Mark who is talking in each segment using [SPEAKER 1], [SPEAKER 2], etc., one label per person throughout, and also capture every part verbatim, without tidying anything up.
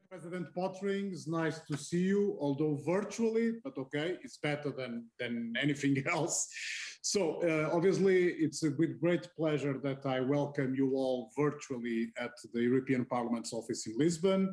[SPEAKER 1] President Pottering, it's nice to see you, although virtually, but okay, it's better than, than anything else. So uh, obviously, it's a, with great pleasure that I welcome you all virtually at the European Parliament's office in Lisbon.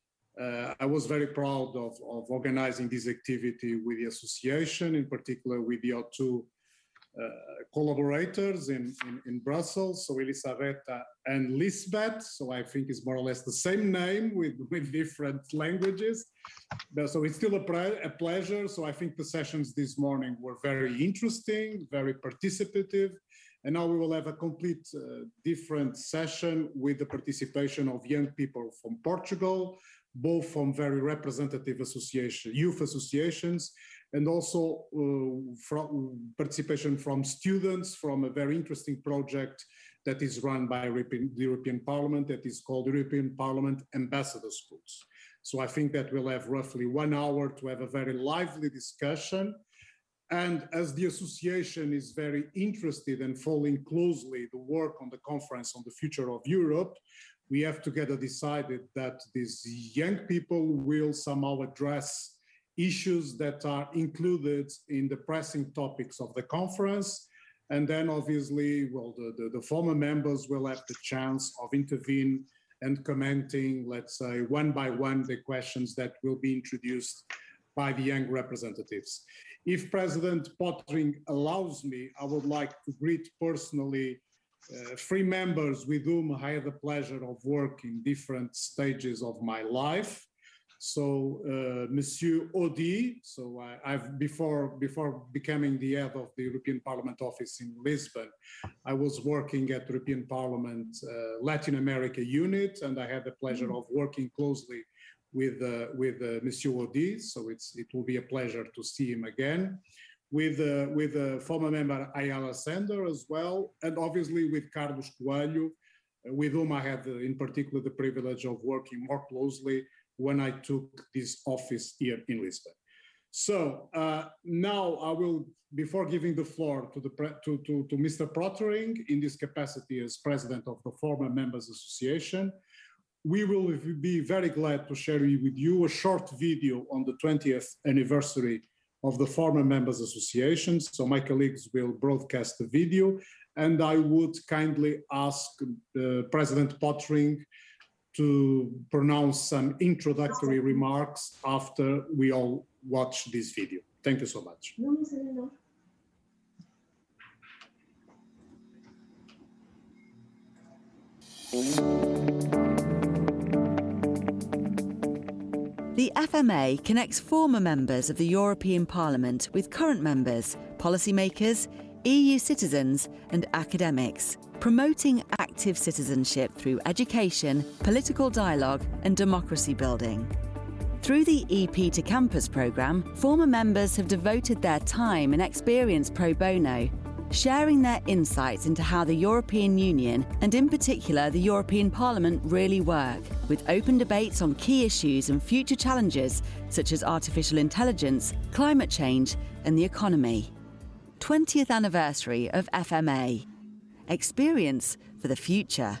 [SPEAKER 1] Uh, I was very proud of, of organizing this activity with the association, in particular with the O two uh, collaborators in, in, in Brussels, so Elisabetta and Lisbeth, so I think it's more or less the same name with, with different languages. But, so it's still a, pre a pleasure, so I think the sessions this morning were very interesting, very participative, and now we will have a complete uh, different session with the participation of young people from Portugal, both from very representative association, youth associations, and also uh, from participation from students from a very interesting project that is run by European, the European Parliament that is called European Parliament Ambassador Schools. So I think that we'll have roughly one hour to have a very lively discussion. And as the association is very interested in following closely the work on the conference on the future of Europe, we have together decided that these young people will somehow address issues that are included in the pressing topics of the conference. And then obviously, well, the, the, the former members will have the chance of intervening and commenting, let's say, one by one, the questions that will be introduced by the young representatives. If President Pottering allows me, I would like to greet personally uh, three members with whom I had the pleasure of working different stages of my life. So, uh, Monsieur Audy, so I, I've before before becoming the head of the European Parliament office in Lisbon, I was working at the European Parliament uh, Latin America unit, and I had the pleasure of working closely with uh, with uh, Monsieur Audy. So it's it will be a pleasure to see him again, with uh, with uh, former member Ayala Sender as well, and obviously with Carlos Coelho, uh, with whom I had uh, in particular the privilege of working more closely when I took this office here in Lisbon. So uh, now I will, before giving the floor to, the to, to, to Mister Pottering in this capacity as president of the Former Members Association, we will be very glad to share with you a short video on the twentieth anniversary of the Former Members Association. So my colleagues will broadcast the video, and I would kindly ask uh, President Pottering to pronounce some introductory remarks after we all watch this video. Thank you so much.
[SPEAKER 2] The F M A connects former members of the European Parliament with current members, policymakers, E U citizens and academics, promoting active citizenship through education, political dialogue and democracy building. Through the E P to Campus programme, former members have devoted their time and experience pro bono, sharing their insights into how the European Union, and in particular the European Parliament, really work, with open debates on key issues and future challenges such as artificial intelligence, climate change and the economy. twentieth anniversary of F M A. Experience for the future.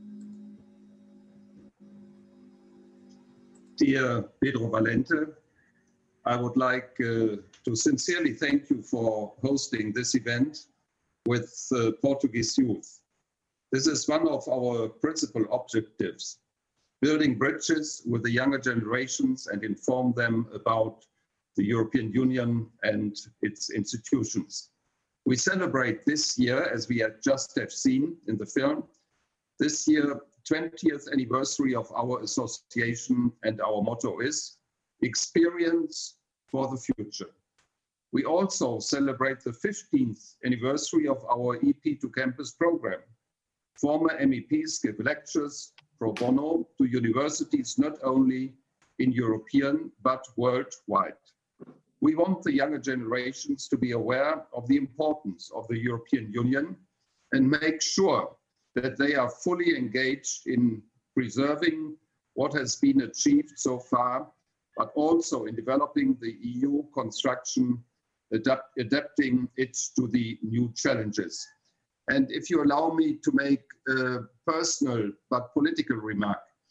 [SPEAKER 3] Dear Pedro Valente, I would like uh, to sincerely thank you for hosting this event with uh, Portuguese youth. This is one of our principal objectives, building bridges with the younger generations and inform them about the European Union and its institutions. We celebrate this year, as we had just have seen in the film, this year twentieth anniversary of our association, and our motto is Experience for the Future. We also celebrate the fifteenth anniversary of our E P to Campus program. Former M E Ps give lectures pro bono to universities not only in European but worldwide. We want the younger generations to be aware of the importance of the European Union and make sure that they are fully engaged in preserving what has been achieved so far, but also in developing the E U construction, adapt, adapting it to the new challenges. And if you allow me to make a personal but political remark,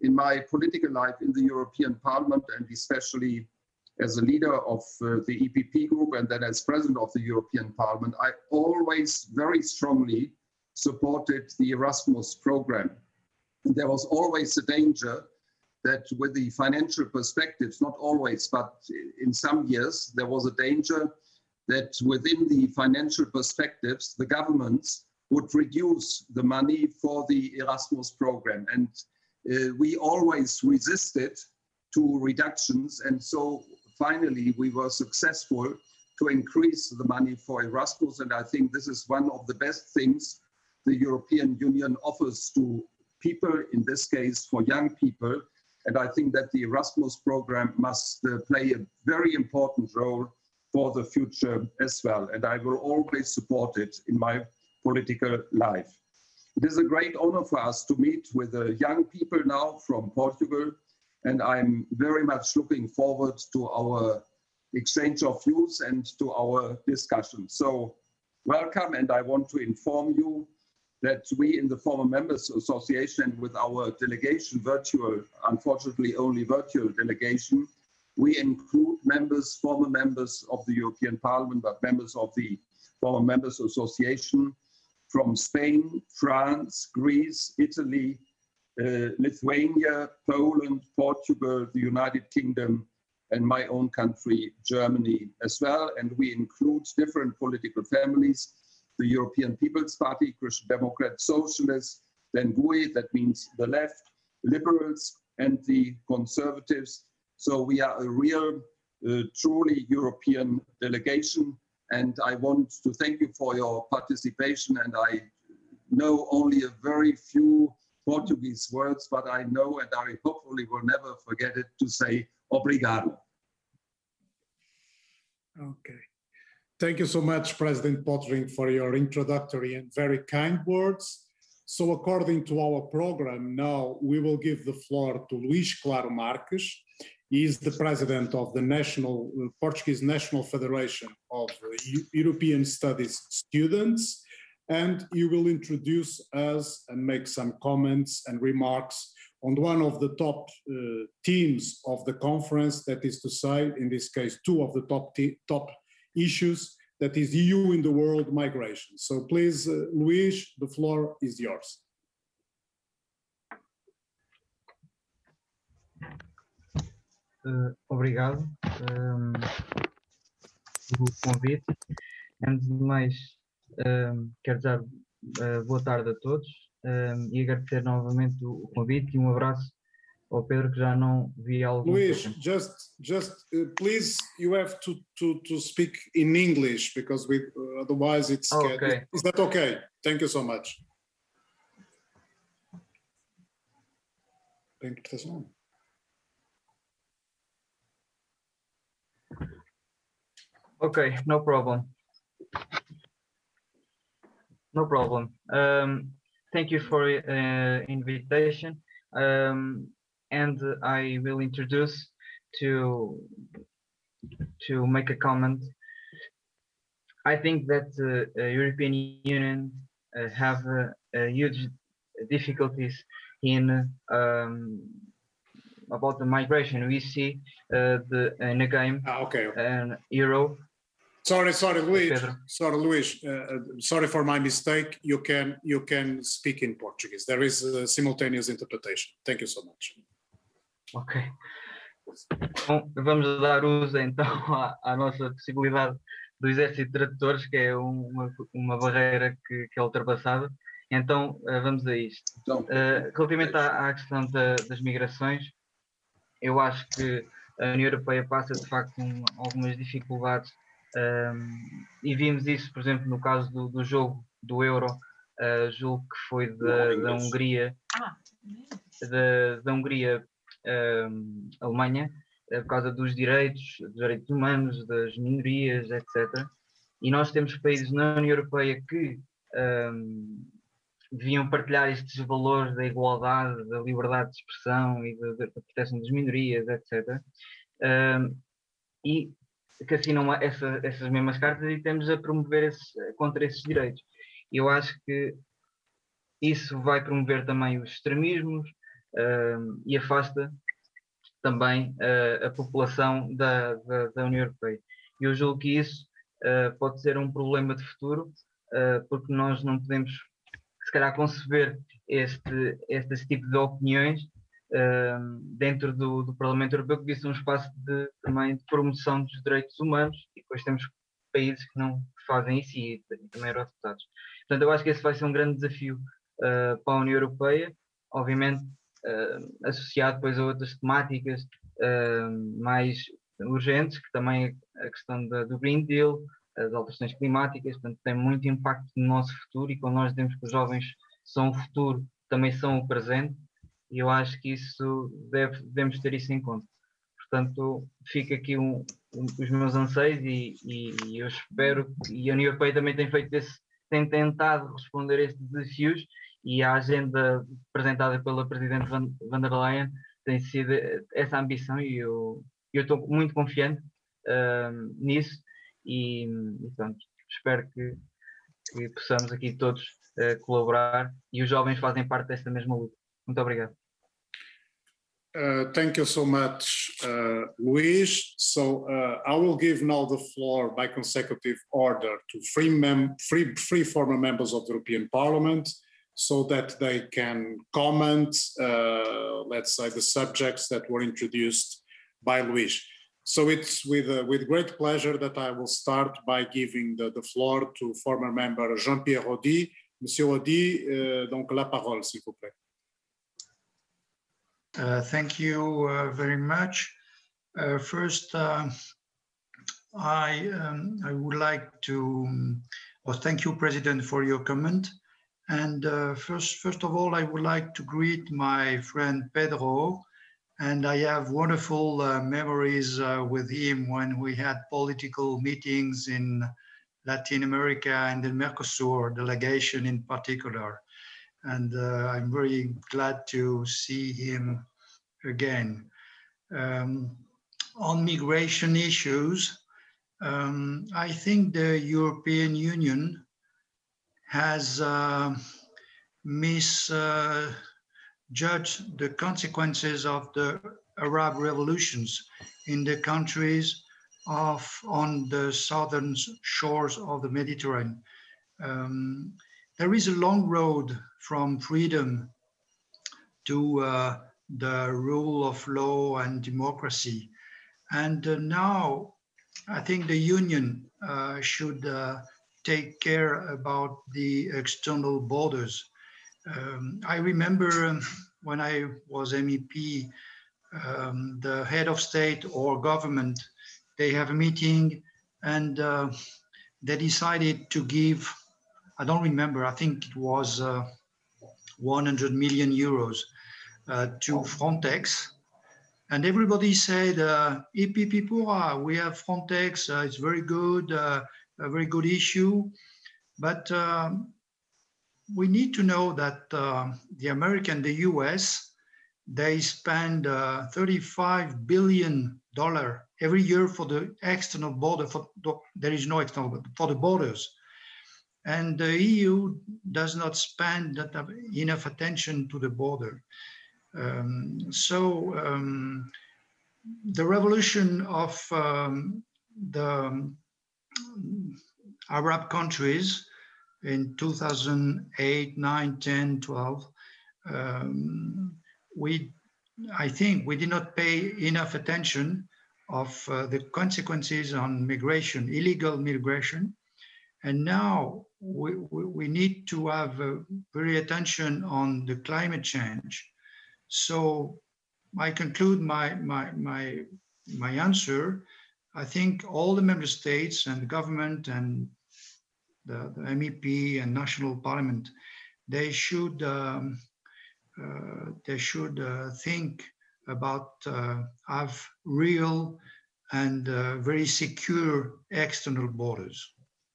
[SPEAKER 3] in my political life in the European Parliament, and especially as a leader of uh, the E P P group and then as president of the European Parliament, I always very strongly supported the Erasmus program. And there was always a danger that with the financial perspectives, not always, but in some years, there was a danger that within the financial perspectives, the governments would reduce the money for the Erasmus program. And uh, we always resisted to reductions. And so finally, we were successful to increase the money for Erasmus. And I think this is one of the best things the European Union offers to people, in this case, for young people. And I think that the Erasmus program must uh, play a very important role for the future as well. And I will always support it in my political life. It is a great honor for us to meet with the young people now from Portugal. And I'm very much looking forward to our exchange of views and to our discussion. So welcome, and I want to inform you that we in the Former Members Association with our delegation, virtual, unfortunately only virtual delegation, we include members, former members of the European Parliament, but members of the Former Members Association from Spain, France, Greece, Italy, uh, Lithuania, Poland, Portugal, the United Kingdom, and my own country, Germany as well. And we include different political families, the European People's Party, Christian Democrats, Socialists, then G U I, that means the left, Liberals, and the Conservatives. So we are a real, uh, truly European delegation. And I want to thank you for your participation. And I know only a very few Portuguese words, but I know, and I hopefully will never forget it, to say obrigado.
[SPEAKER 1] Okay. Thank you so much, President Pottering, for your introductory and very kind words. So according to our program, now we will give the floor to Luís Claro Marques. He is the president of the National uh, Portuguese National Federation of uh, European Studies Students, and he will introduce us and make some comments and remarks on one of the top uh, themes of the conference, that is to say, in this case, two of the top, top issues, that is E U in the world, migration. So please, uh, Luís, the floor is yours.
[SPEAKER 4] Uh, obrigado um, pelo convite. Antes de mais, um, quero dar uh, boa tarde a todos um, e agradecer novamente o convite e um abraço ao Pedro, que já não vi há algum
[SPEAKER 1] Luís,
[SPEAKER 4] tempo.
[SPEAKER 1] just, just uh, please, you have to, to, to speak in English because we, uh, otherwise it's...
[SPEAKER 4] Oh, okay.
[SPEAKER 1] Is that okay? Thank you so much.
[SPEAKER 4] Okay, no problem. No problem. Um, thank you for uh, invitation. Um, and I will introduce to to make a comment. I think that the uh, European Union uh, have uh, uh, huge difficulties in um, about the migration. We see uh, the in a game,
[SPEAKER 1] ah, okay.
[SPEAKER 4] an Euro.
[SPEAKER 1] Sorry, sorry, Luís.
[SPEAKER 4] Pedro.
[SPEAKER 1] Sorry, Luís. Uh, sorry for my mistake. You can you can speak in Portuguese. There is a simultaneous interpretation. Thank you so much.
[SPEAKER 4] Ok. Bom, vamos dar uso então à, à nossa possibilidade do exército de tradutores, que é um, uma, uma barreira que, que é ultrapassada. Então uh, vamos a isto. Uh, relativamente à, à questão da, das migrações, eu acho que a União Europeia passa de facto um, algumas dificuldades. Um, e vimos isso, por exemplo, no caso do, do jogo do Euro, uh, julgo que foi da, da Hungria, da, da Hungria um, Alemanha, uh, por causa dos direitos, dos direitos humanos, das minorias, etcétera. E nós temos países na União Europeia que um, deviam partilhar estes valores da igualdade, da liberdade de expressão e da, da proteção das minorias, etcétera. Um, e que assinam essa, essas mesmas cartas e temos a promover esses, contra esses direitos. Eu acho que isso vai promover também os extremismos, uh, e afasta também uh, a população da, da, da União Europeia. E eu julgo que isso uh, pode ser um problema de futuro, uh, porque nós não podemos, se calhar, conceber este, este tipo de opiniões uh, dentro do, do Parlamento Europeu, que disse um espaço de, também de promoção dos direitos humanos, e depois temos países que não fazem isso e, e também eurodeputados. Portanto, eu acho que esse vai ser um grande desafio uh, para a União Europeia, obviamente uh, associado depois a outras temáticas uh, mais urgentes, que também a questão da, do Green Deal, as alterações climáticas, portanto, tem muito impacto no nosso futuro, e quando nós dizemos que os jovens são o futuro, também são o presente, e eu acho que isso deve, devemos ter isso em conta. Portanto, fica aqui um, um, os meus anseios e, e, e eu espero, e a União Europeia também tem feito esse, tem tentado responder a estes desafios, e a agenda apresentada pela Presidente Van, Van der Leyen tem sido essa ambição, e eu estou muito confiante uh, nisso, e, e portanto, espero que, que possamos aqui todos uh, colaborar, e os jovens fazem parte desta mesma luta. Muito obrigado.
[SPEAKER 1] Uh, thank you so much, uh, Luís. So uh, I will give now the floor by consecutive order to three, mem- three, three former members of the European Parliament, so that they can comment, uh, let's say, the subjects that were introduced by Luís. So it's with, uh, with great pleasure that I will start by giving the, the floor to former member Jean-Pierre Audy. Monsieur Audy, uh, donc la parole, s'il vous plaît.
[SPEAKER 5] Uh, thank you uh, very much. Uh, first, uh, I um, I would like to well, thank you, President, for your comment. And uh, first, first of all, I would like to greet my friend Pedro. And I have wonderful uh, memories uh, with him when we had political meetings in Latin America and the Mercosur delegation in particular. And uh, I'm very glad to see him again. Um, on migration issues, um, I think the European Union has uh, misjudged the consequences of the Arab revolutions in the countries of on the southern shores of the Mediterranean. Um, there is a long road from freedom to uh, the rule of law and democracy. And uh, now I think the Union uh, should uh, take care about the external borders. Um, I remember um, when I was M E P, um, the head of state or government, they have a meeting and uh, they decided to give, I don't remember, I think it was uh, one hundred million euros uh, to Frontex. And everybody said, uh, E P P Pura, we have Frontex, uh, it's very good, uh, a very good issue. But um, we need to know that uh, the American, the U S, they spend uh, thirty-five billion dollars every year for the external border. For the, there is no external, but for the borders. And the E U does not spend that enough attention to the border. Um, so um, the revolution of um, the Arab countries in two thousand eight, nine, ten, twelve, um, we, I think we did not pay enough attention of uh, the consequences on migration, illegal migration. And now we, we, we need to have uh, very attention on the climate change. So I conclude my, my, my, my answer. I think all the member states and the government and the, the M E P and national parliament, they should, um, uh, they should uh, think about uh, have real and uh, very secure external borders.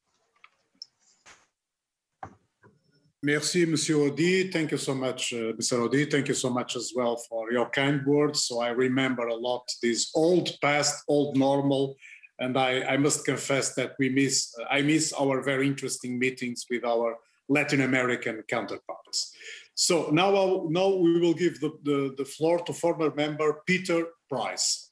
[SPEAKER 1] Merci, Monsieur Audy. Thank you so much, uh, Mister Audy. Thank you so much as well for your kind words. So I remember a lot this old past, old normal, and I, I must confess that we miss. I miss our very interesting meetings with our Latin American counterparts. So now, I'll, now we will give the, the, the floor to former member Peter Price.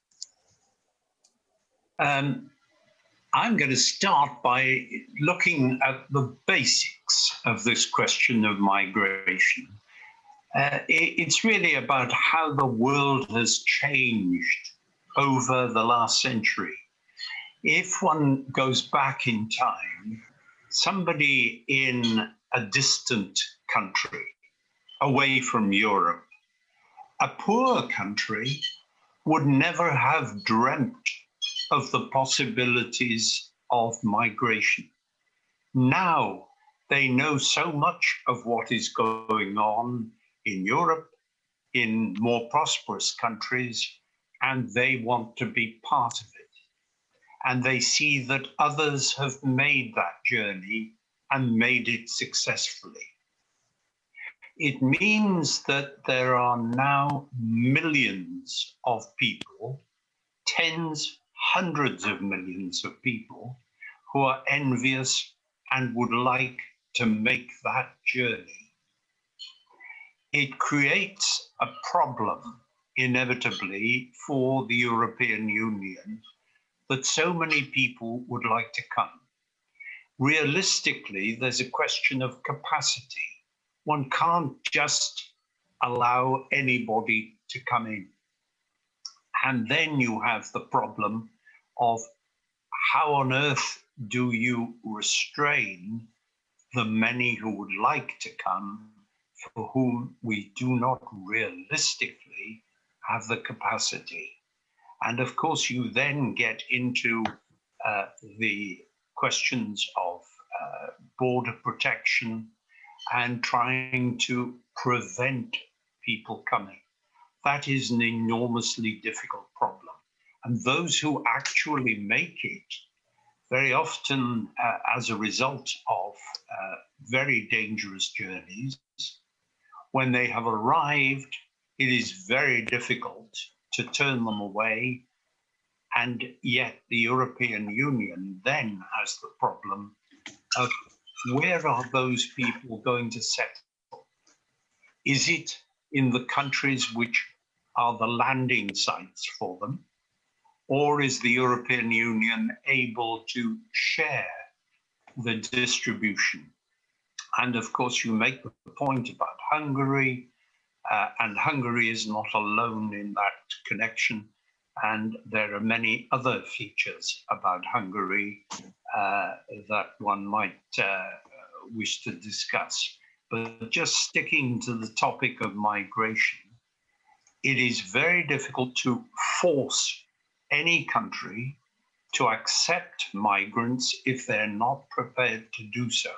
[SPEAKER 6] Um, I'm going to start by looking at the basics of this question of migration. Uh, it, it's really about how the world has changed over the last century. If one goes back in time, somebody in a distant country, away from Europe, a poor country would never have dreamt of the possibilities of migration. Now they know so much of what is going on in Europe, in more prosperous countries, and they want to be part of it. And they see that others have made that journey and made it successfully. It means that there are now millions of people, tens, hundreds of millions of people who are envious and would like to make that journey. It creates a problem, inevitably, for the European Union that so many people would like to come. Realistically, there's a question of capacity. One can't just allow anybody to come in. And then you have the problem of how on earth do you restrain the many who would like to come, for whom we do not realistically have the capacity. And of course, you then get into uh, the questions of uh, border protection and trying to prevent people coming. That is an enormously difficult problem. And those who actually make it, very often uh, as a result of uh, very dangerous journeys, when they have arrived, it is very difficult to turn them away. And yet the European Union then has the problem of where are those people going to settle? Is it in the countries which are the landing sites for them? Or is the European Union able to share the distribution? And of course, you make the point about Hungary, uh, and Hungary is not alone in that connection. And there are many other features about Hungary uh, that one might uh, wish to discuss. But just sticking to the topic of migration, it is very difficult to force any country to accept migrants if they're not prepared to do so.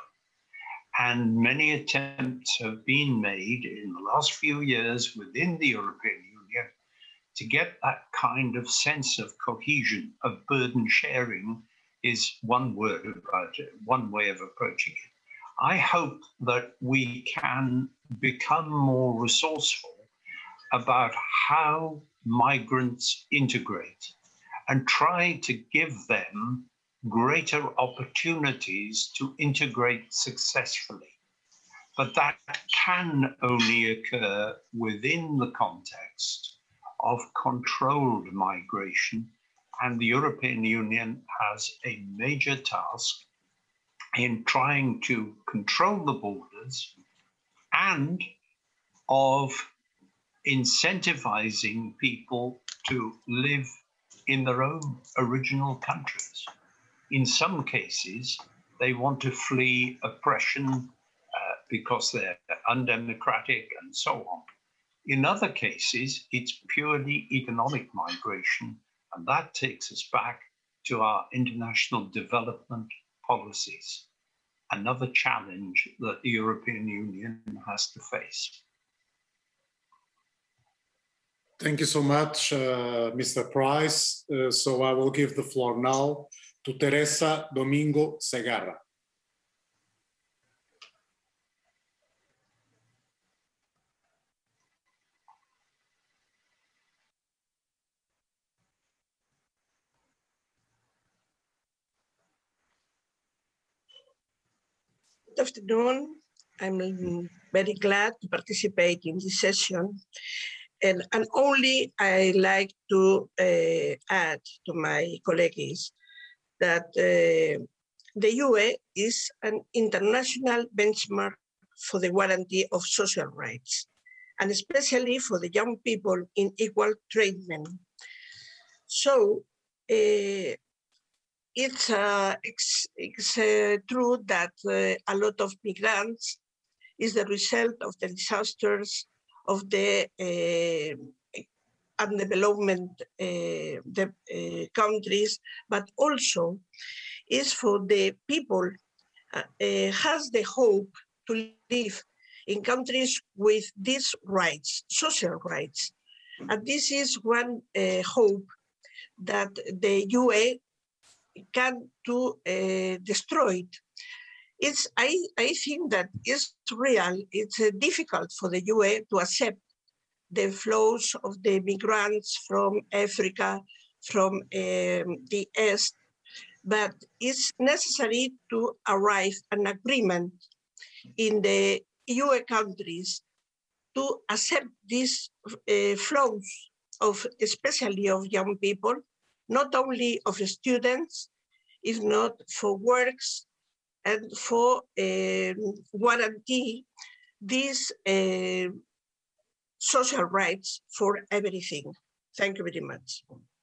[SPEAKER 6] And many attempts have been made in the last few years within the European Union to get that kind of sense of cohesion, of burden sharing is one word about it, one way of approaching it. I hope that we can become more resourceful about how migrants integrate and try to give them greater opportunities to integrate successfully. But that can only occur within the context of controlled migration, and the European Union has a major task in trying to control the borders and of incentivizing people to live in their own original countries. In some cases, they want to flee oppression uh, because they're undemocratic and so on. In other cases, it's purely economic migration, and that takes us back to our international development policies, another challenge that the European Union has to face.
[SPEAKER 1] Thank you so much, uh, Mister Price. Uh, so I will give the floor now to Teresa Domingo Segarra.
[SPEAKER 7] Good afternoon. I'm very glad to participate in this session. And, and only I like to uh, add to my colleagues that uh, the U E is an international benchmark for the guarantee of social rights, and especially for the young people in equal treatment. So uh, it's, uh, it's, it's uh, true that uh, a lot of migrants is the result of the disasters of the uh, undevelopment uh, the, uh, countries, but also is for the people uh, uh, has the hope to live in countries with these rights, social rights. And this is one uh, hope that the U E can to uh, destroy it. It's, I, I think that it's real, it's uh, difficult for the U E to accept the flows of the migrants from Africa, from um, the East, but it's necessary to arrive at an agreement in the U E countries to accept these uh, flows of, especially of young people, not only of students, if not for works, and for uh, guarantee these uh, social rights for everything. Thank you very much.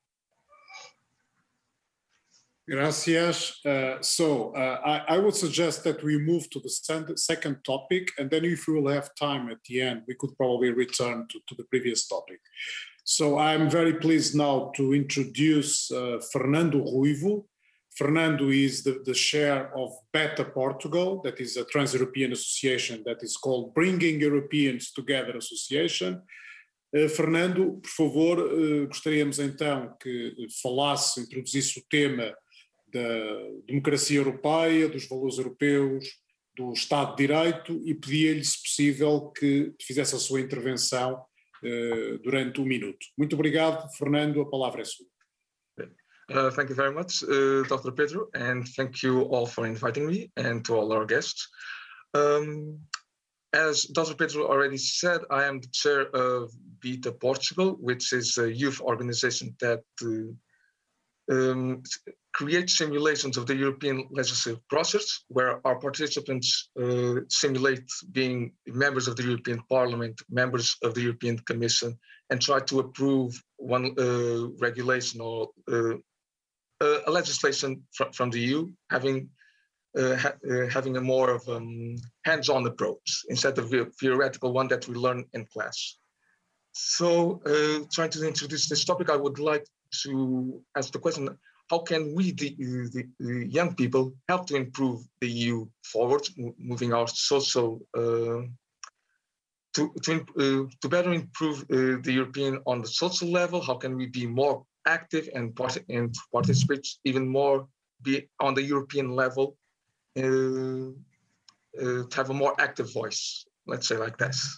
[SPEAKER 1] Gracias. Uh, so uh, I, I would suggest that we move to the second topic, and then if we will have time at the end, we could probably return to, to the previous topic. So I'm very pleased now to introduce uh, Fernando Ruivo. Fernando is the, the chair of BETA Portugal, that is a trans-European association that is called Bringing Europeans Together Association. Uh, Fernando, por favor, uh, gostaríamos então que falasse, introduzisse o tema da democracia europeia, dos valores europeus, do Estado de Direito, e pedia-lhe, se possível, que fizesse a sua intervenção uh, durante um minuto. Muito obrigado, Fernando, a palavra é sua.
[SPEAKER 8] Uh, thank you very much, uh, Doctor Pedro, and thank you all for inviting me and to all our guests. Um, as Doctor Pedro already said, I am the chair of BETA Portugal, which is a youth organization that uh, um, creates simulations of the European legislative process, where our participants uh, simulate being members of the European Parliament, members of the European Commission, and try to approve one uh, regulation or uh, Uh, a legislation fr from the E U, having uh, ha uh, having a more of um, hands-on approach instead of the theoretical one that we learn in class. So, uh, trying to introduce this topic, I would like to ask the question: how can we, the, the, the young people, help to improve the E U forward, moving our social uh, to to, uh, to better improve uh, the European on the social level? How can we be more active and, part and participate even more be on the European level, uh, uh, to have a more active voice, let's say like this.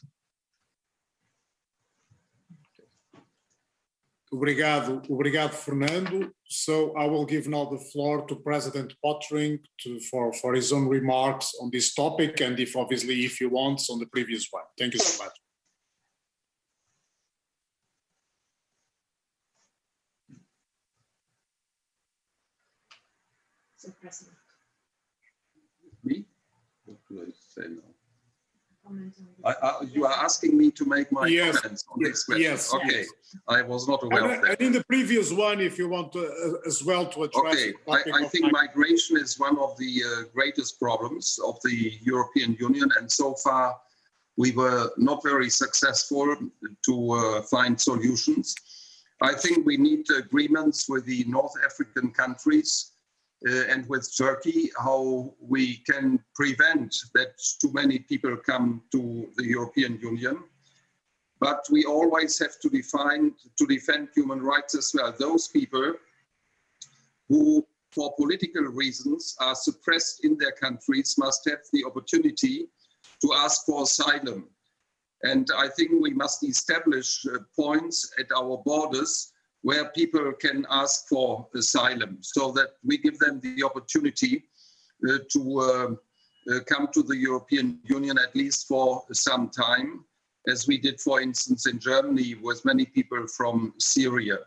[SPEAKER 1] Obrigado, obrigado, Fernando. So I will give now the floor to President Pottering to, for, for his own remarks on this topic, and if obviously if he wants on the previous one. Thank you so much.
[SPEAKER 9] President.
[SPEAKER 3] Me? What do I say now? I, I, you are asking me to make my
[SPEAKER 1] yes.
[SPEAKER 3] comments on
[SPEAKER 1] yes.
[SPEAKER 3] this question.
[SPEAKER 1] Yes.
[SPEAKER 3] Okay,
[SPEAKER 1] yes.
[SPEAKER 3] I was not aware
[SPEAKER 1] and,
[SPEAKER 3] of that.
[SPEAKER 1] And in the previous one, if you want to, uh, as well to address.
[SPEAKER 3] Okay, I, I think migration is one of the uh, greatest problems of the European Union, and so far we were not very successful to uh, find solutions. I think we need agreements with the North African countries Uh, and with Turkey, how we can prevent that too many people come to the European Union. But we always have to define, to defend human rights as well. Those people who, for political reasons, are suppressed in their countries must have the opportunity to ask for asylum. And I think we must establish uh, points at our borders where people can ask for asylum, so that we give them the opportunity uh, to uh, uh, come to the European Union, at least for some time, as we did, for instance, in Germany with many people from Syria.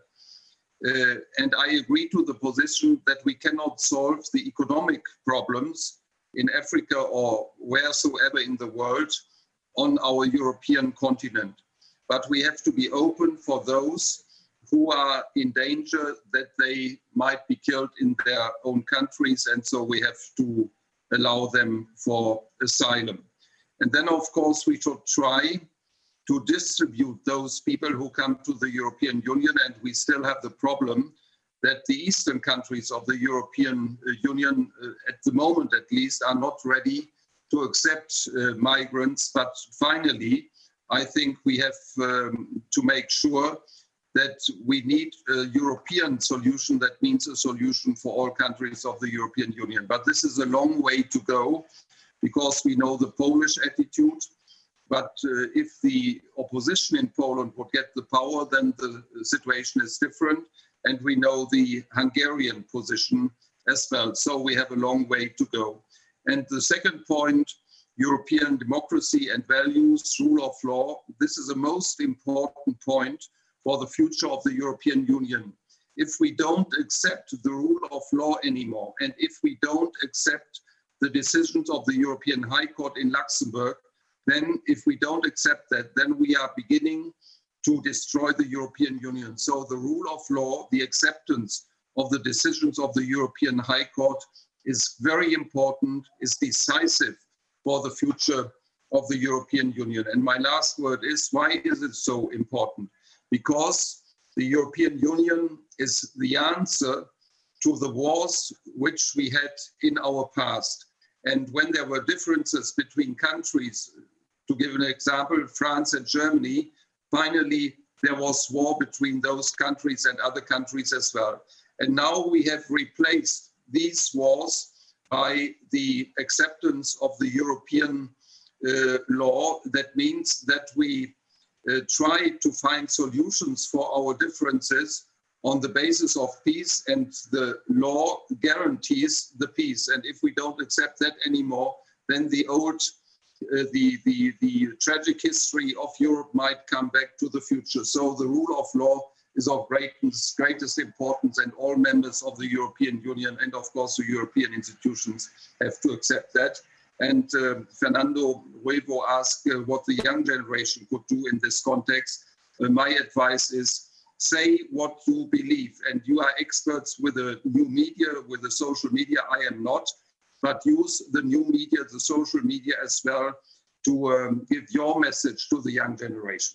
[SPEAKER 3] Uh, and I agree to the position that we cannot solve the economic problems in Africa or wheresoever in the world on our European continent. But we have to be open for those who are in danger that they might be killed in their own countries, and so we have to allow them for asylum. And then, of course, we should try to distribute those people who come to the European Union, and we still have the problem that the eastern countries of the European Union, uh, at the moment at least, are not ready to accept uh, migrants. But finally, I think we have um, to make sure that we need a European solution. That means a solution for all countries of the European Union. But this is a long way to go, because we know the Polish attitude. But uh, if the opposition in Poland would get the power, then the situation is different. And we know the Hungarian position as well. So we have a long way to go. And the second point, European democracy and values, rule of law, this is the most important point for the future of the European Union. If we don't accept the rule of law anymore, and if we don't accept the decisions of the European High Court in Luxembourg, then if we don't accept that, then we are beginning to destroy the European Union. So the rule of law, the acceptance of the decisions of the European High Court is very important, is decisive for the future of the European Union. And my last word is, why is it so important? Because the European Union is the answer to the wars which we had in our past. And when there were differences between countries, to give an example, France and Germany, finally there was war between those countries and other countries as well. And now we have replaced these wars by the acceptance of the European uh, law. That means that we uh, try to find solutions for our differences on the basis of peace, and the law guarantees the peace. And if we don't accept that anymore, then the old, uh, the, the, the tragic history of Europe might come back to the future. So the rule of law is of greatest, greatest importance, and all members of the European Union and of course the European institutions have to accept that. And uh, Fernando Huevo asked uh, what the young generation could do in this context. Uh, my advice is, say what you believe, and you are experts with the new media, with the social media. I am not, but use the new media, the social media as well, to um, give your message to the young generation.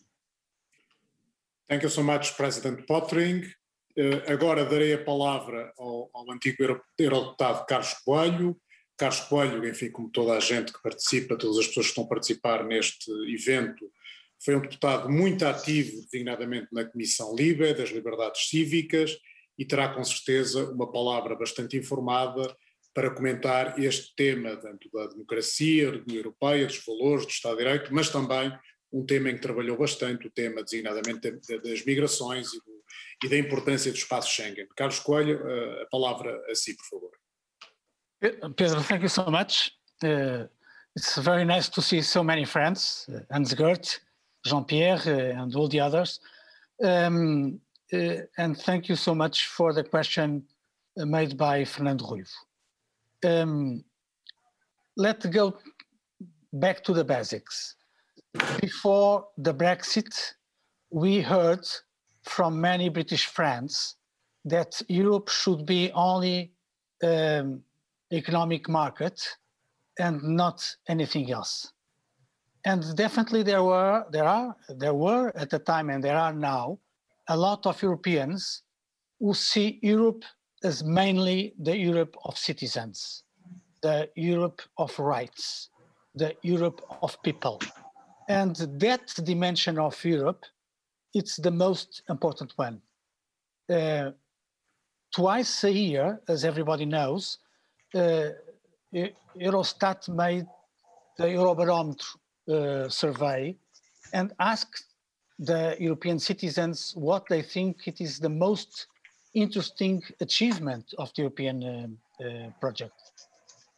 [SPEAKER 1] Thank you so much, President Pöttering. Uh, agora darei a palavra ao, ao antigo eurodeputado Carlos Coelho. Carlos Coelho, enfim, como toda a gente que participa, todas as pessoas que estão a participar neste evento, foi um deputado muito ativo, designadamente na Comissão LIBE, das Liberdades Cívicas, e terá com certeza uma palavra bastante informada para comentar este tema, tanto da democracia, da União Europeia, dos valores, do Estado de Direito, mas também um tema em que trabalhou bastante, o tema designadamente das migrações e, do, e da importância do espaço Schengen. Carlos Coelho, a palavra a si, por favor.
[SPEAKER 9] Pedro, thank you so much. Uh, it's very nice to see so many friends, uh, Hans-Gert, Jean-Pierre, uh, and all the others. Um, uh, and thank you so much for the question made by Fernando Ruivo. Um, let's go back to the basics. Before the Brexit, we heard from many British friends that Europe should be only um, economic market and not anything else. And definitely there were, there are, there were at the time, and there are now, a lot of Europeans who see Europe as mainly the Europe of citizens, the Europe of rights, the Europe of people. And that dimension of Europe, it's the most important one. Uh, twice a year, as everybody knows, uh, Eurostat made the Eurobarometer uh, survey and asked the European citizens what they think it is the most interesting achievement of the European uh, uh, project.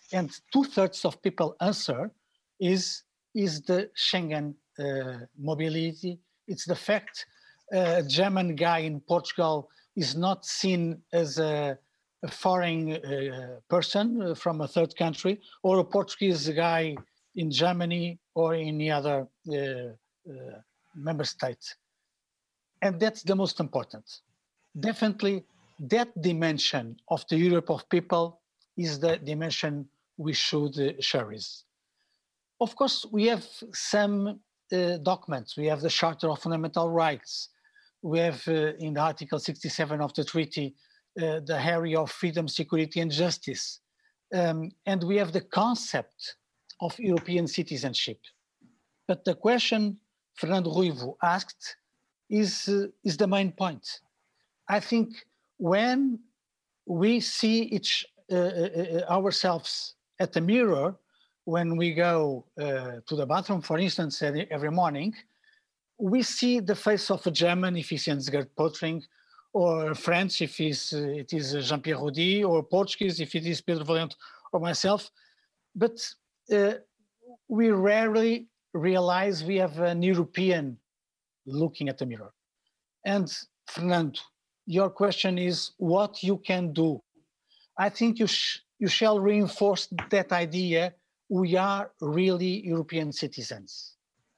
[SPEAKER 9] and two-thirds of people answer is, is the Schengen uh, mobility. It's the fact uh, a German guy in Portugal is not seen as a, a foreign uh, person from a third country, or a Portuguese guy in Germany or any other uh, uh, member state. And that's the most important. Definitely that dimension of the Europe of people is the dimension we should uh, cherish. Of course, we have some uh, documents. We have the Charter of Fundamental Rights. We have uh, in Article sixty-seven of the treaty, uh, the area of freedom, security, and justice. Um, and we have the concept of European citizenship. But the question Fernando Ruivo asked is, uh, is the main point. I think when we see each uh, uh, ourselves at the mirror, when we go uh, to the bathroom, for instance, every morning, we see the face of a German if he's Gerd Pottering, or French if he's, uh, it is Jean-Pierre Rodi, or Portuguese if it is Pedro Valente or myself. But uh, we rarely realize we have an European looking at the mirror. And Fernando, your question is what you can do. I think you, sh you shall reinforce that idea. We are really European citizens.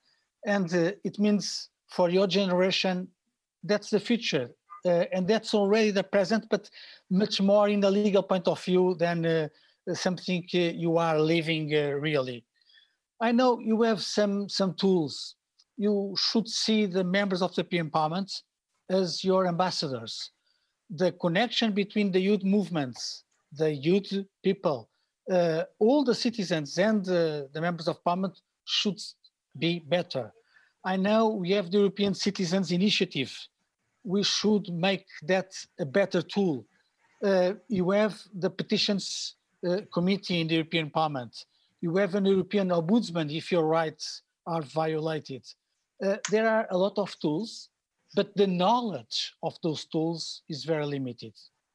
[SPEAKER 9] And uh, it means for your generation, that's the future. Uh, and that's already the present, but much more in the legal point of view than uh, something uh, you are living uh, really. I know you have some, some tools. You should see the members of the European Parliament as your ambassadors. The connection between the youth movements, the youth people, uh, all the citizens and uh, the members of Parliament should be better. I know we have the European Citizens Initiative. We should make that a better tool. Uh, you have the Petitions uh, Committee in the European Parliament. You have an European Ombudsman if your rights are violated. Uh, there are a lot of tools, but the knowledge of those tools is very limited.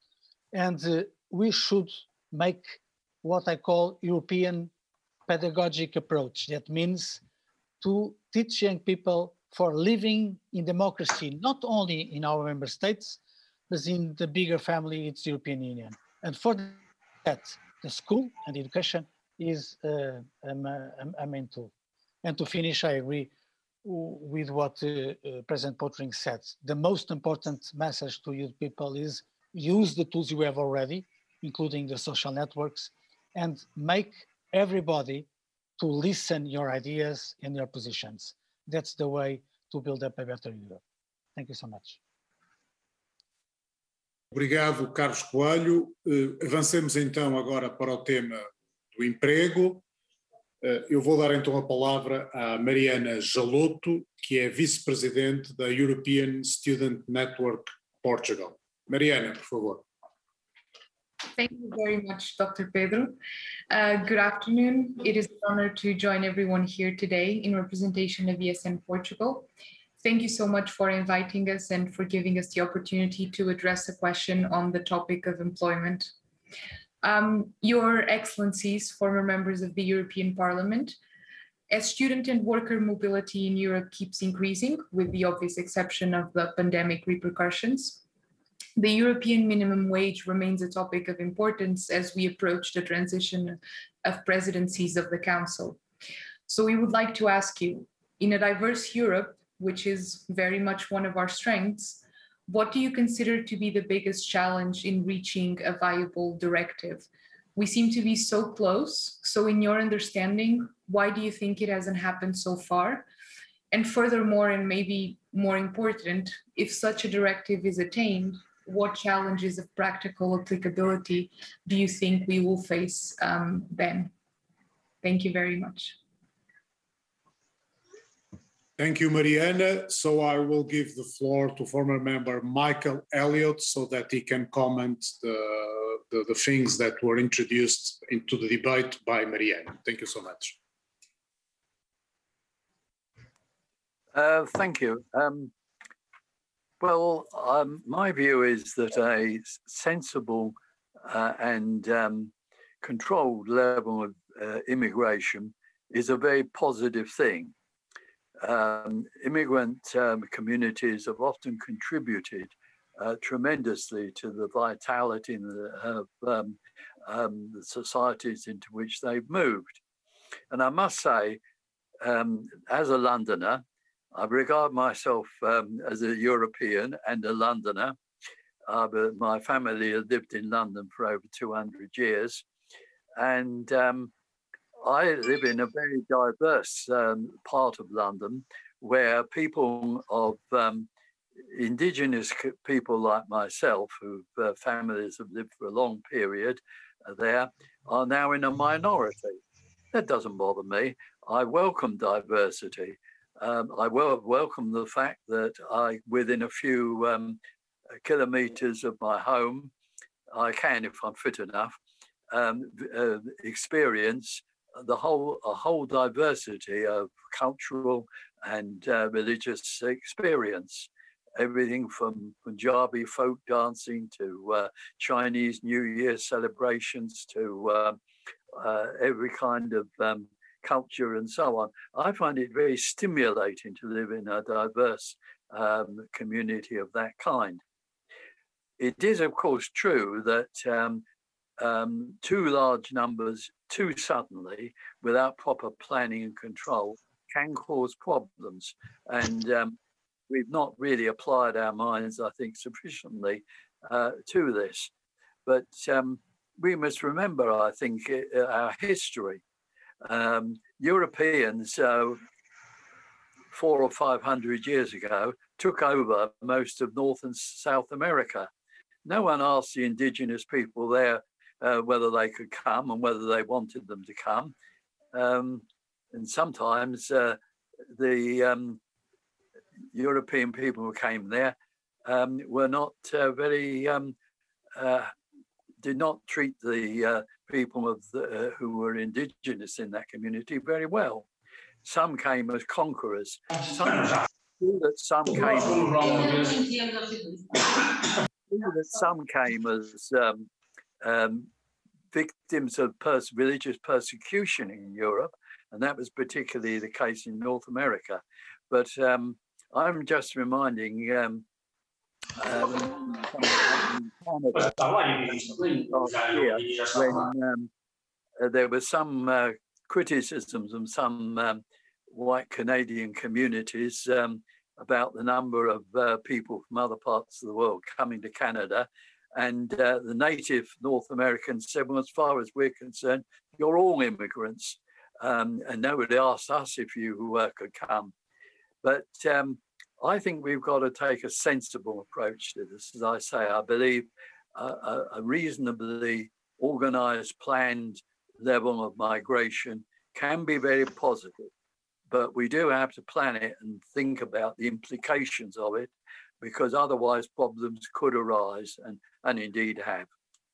[SPEAKER 9] And uh, we should make what I call European pedagogic approach. That means to teach young people for living in democracy, not only in our member states, but in the bigger family, it's the European Union. And for that, the school and education is uh, a, a main tool. And to finish, I agree with what uh, uh, President Pottering said. The most important message to youth people is use the tools you have already, including the social networks, and make everybody to listen your ideas and your positions. That's the way to build up a better Europe. Thank you so much.
[SPEAKER 1] Obrigado, Carlos Coelho. Uh, avancemos então agora para o tema do emprego. Uh, eu vou dar então a palavra à Mariana Jalotto, que é vice-presidente da European Student Network Portugal. Mariana, por favor.
[SPEAKER 10] Thank you very much, Doctor Pedro. Uh, good afternoon. It is an honor to join everyone here today in representation of E S N Portugal. Thank you so much for inviting us and for giving us the opportunity to address a question on the topic of employment. Um, Your Excellencies, former members of the European Parliament, as student and worker mobility in Europe keeps increasing, with the obvious exception of the pandemic repercussions, the European minimum wage remains a topic of importance as we approach the transition of presidencies of the Council. So we would like to ask you, in a diverse Europe, which is very much one of our strengths, what do you consider to be the biggest challenge in reaching a viable directive? We seem to be so close. So in your understanding, why do you think it hasn't happened so far? And furthermore, and maybe more important, if such a directive is attained, what challenges of practical applicability do you think we will face um, then? Thank you very much.
[SPEAKER 1] Thank you, Mariana. So I will give the floor to former member Michael Elliott so that he can comment the, the, the things that were introduced into the debate by Mariana. Thank you so much.
[SPEAKER 11] Uh, thank you. Um, well, um, my view is that a sensible uh, and um, controlled level of uh, immigration is a very positive thing. Um, immigrant um, communities have often contributed uh, tremendously to the vitality of um, um, the societies into which they've moved. And I must say, um, as a Londoner, I regard myself um, as a European and a Londoner. Uh, but my family has lived in London for over two hundred years. And um, I live in a very diverse um, part of London where people of um, indigenous people like myself, whose uh, families have lived for a long period uh, there, are now in a minority. That doesn't bother me. I welcome diversity. Um, I will welcome the fact that I, within a few um, kilometres of my home, I can, if I'm fit enough, um, uh, experience the whole a whole diversity of cultural and uh, religious experience. Everything from Punjabi folk dancing to uh, Chinese New Year celebrations to uh, uh, every kind of um, culture and so on. I find it very stimulating to live in a diverse um, community of that kind. It is, of course, true that um, um, too large numbers too suddenly, without proper planning and control, can cause problems. And um, we've not really applied our minds, I think, sufficiently uh, to this. But um, we must remember, I think, uh, our history. Um, Europeans, uh, four or five hundred years ago, took over most of North and South America. No one asked the indigenous people there uh, whether they could come and whether they wanted them to come. Um, and sometimes uh, the um, European people who came there um, were not uh, very, um, uh, did not treat the uh, people of the, uh, who were indigenous in that community very well. Some came as conquerors. Some, that some came, that some came as um, um, victims of pers- religious persecution in Europe, and that was particularly the case in North America. But um, I'm just reminding um, um, Canada last year when um, uh, there were some uh, criticisms from some um, white Canadian communities um, about the number of uh, people from other parts of the world coming to Canada. And uh, the native North Americans said, well, as far as we're concerned, you're all immigrants. Um, and nobody asked us if you uh, could come. But um, I think we've got to take a sensible approach to this. As I say, I believe uh, a, a reasonably organized, planned level of migration can be very positive, but we do have to plan it and think about the implications of it, because otherwise problems could arise and, and indeed have.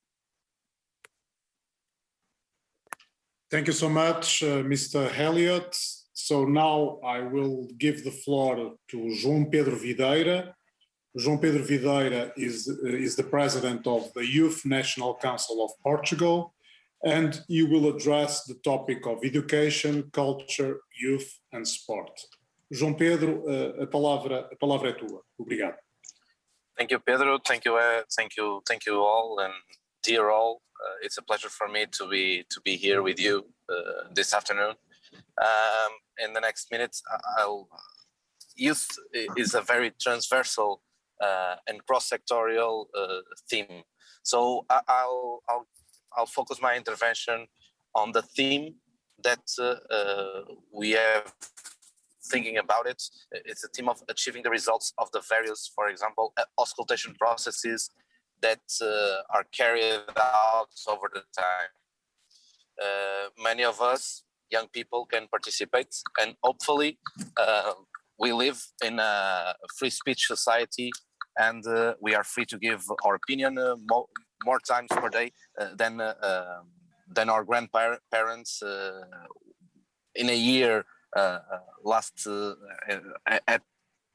[SPEAKER 1] Thank you so much, uh, Mister Elliott. So now I will give the floor to João Pedro Videira. João Pedro Videira is, uh, is the president of the Youth National Council of Portugal, and he will address the topic of education, culture, youth and sport. João Pedro, uh, a palavra, a palavra é tua. Obrigado.
[SPEAKER 12] Thank you, Pedro. Thank you, uh, thank you, thank you all, and dear all. Uh, it's a pleasure for me to be to be here with you uh, this afternoon. Um, in the next minutes, I'll, youth is a very transversal uh, and cross-sectorial uh, theme. So I'll, I'll, I'll focus my intervention on the theme that uh, uh, we have thinking about it. It's a theme of achieving the results of the various, for example, auscultation processes that uh, are carried out over the time. Uh, many of us, young people, can participate, and hopefully uh, we live in a free speech society, and uh, we are free to give our opinion uh, mo- more times per day uh, than uh, uh, than our grandparents uh, in a year uh, last uh, at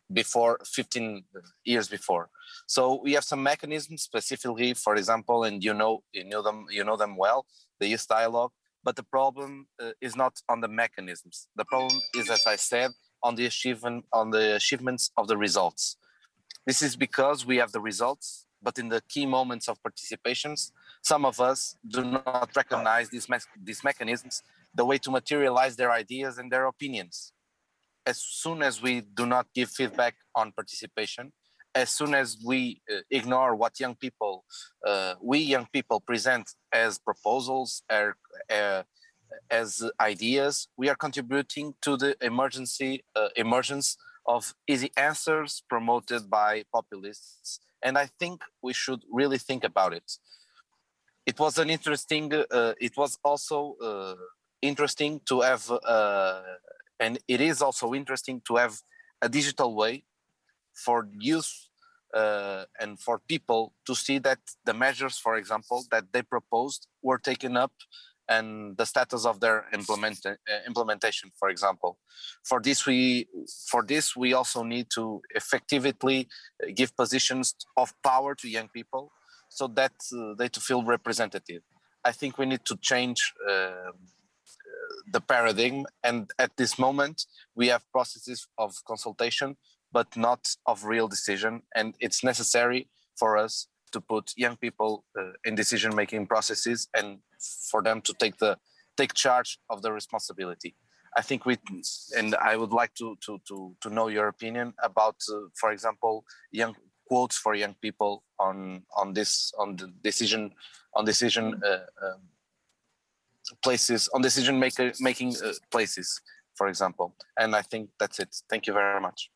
[SPEAKER 12] before fifteen years before. So we have some mechanisms specifically, for example, and you know you know them you know them well, the youth dialogue. But the problem uh, is not on the mechanisms. The problem is, as I said, on the achievement on the achievements of the results. This is because we have the results, but in the key moments of participations, some of us do not recognize these me these mechanisms, the way to materialize their ideas and their opinions. As soon as we do not give feedback on participation, as soon as we uh, ignore what young people, uh, we young people present as proposals, or, uh, as ideas, we are contributing to the emergency uh, emergence of easy answers promoted by populists. And I think we should really think about it. It was an interesting, uh, it was also uh, interesting to have, uh, and it is also interesting to have a digital way for youth uh, and for people to see that the measures, for example, that they proposed were taken up, and the status of their implement, uh, implementation, for example. For this, we for this we also need to effectively give positions of power to young people, so that uh, they to feel representative. I think we need to change uh, the paradigm, and at this moment we have processes of consultation, but not of real decision, and it's necessary for us to put young people uh, in decision-making processes and for them to take the take charge of the responsibility. I think we, and I would like to to to, to know your opinion about, uh, for example, young quotes for young people on on this on the decision on decision uh, um, places on decision maker making uh, places, for example. And I think that's it. Thank you very much.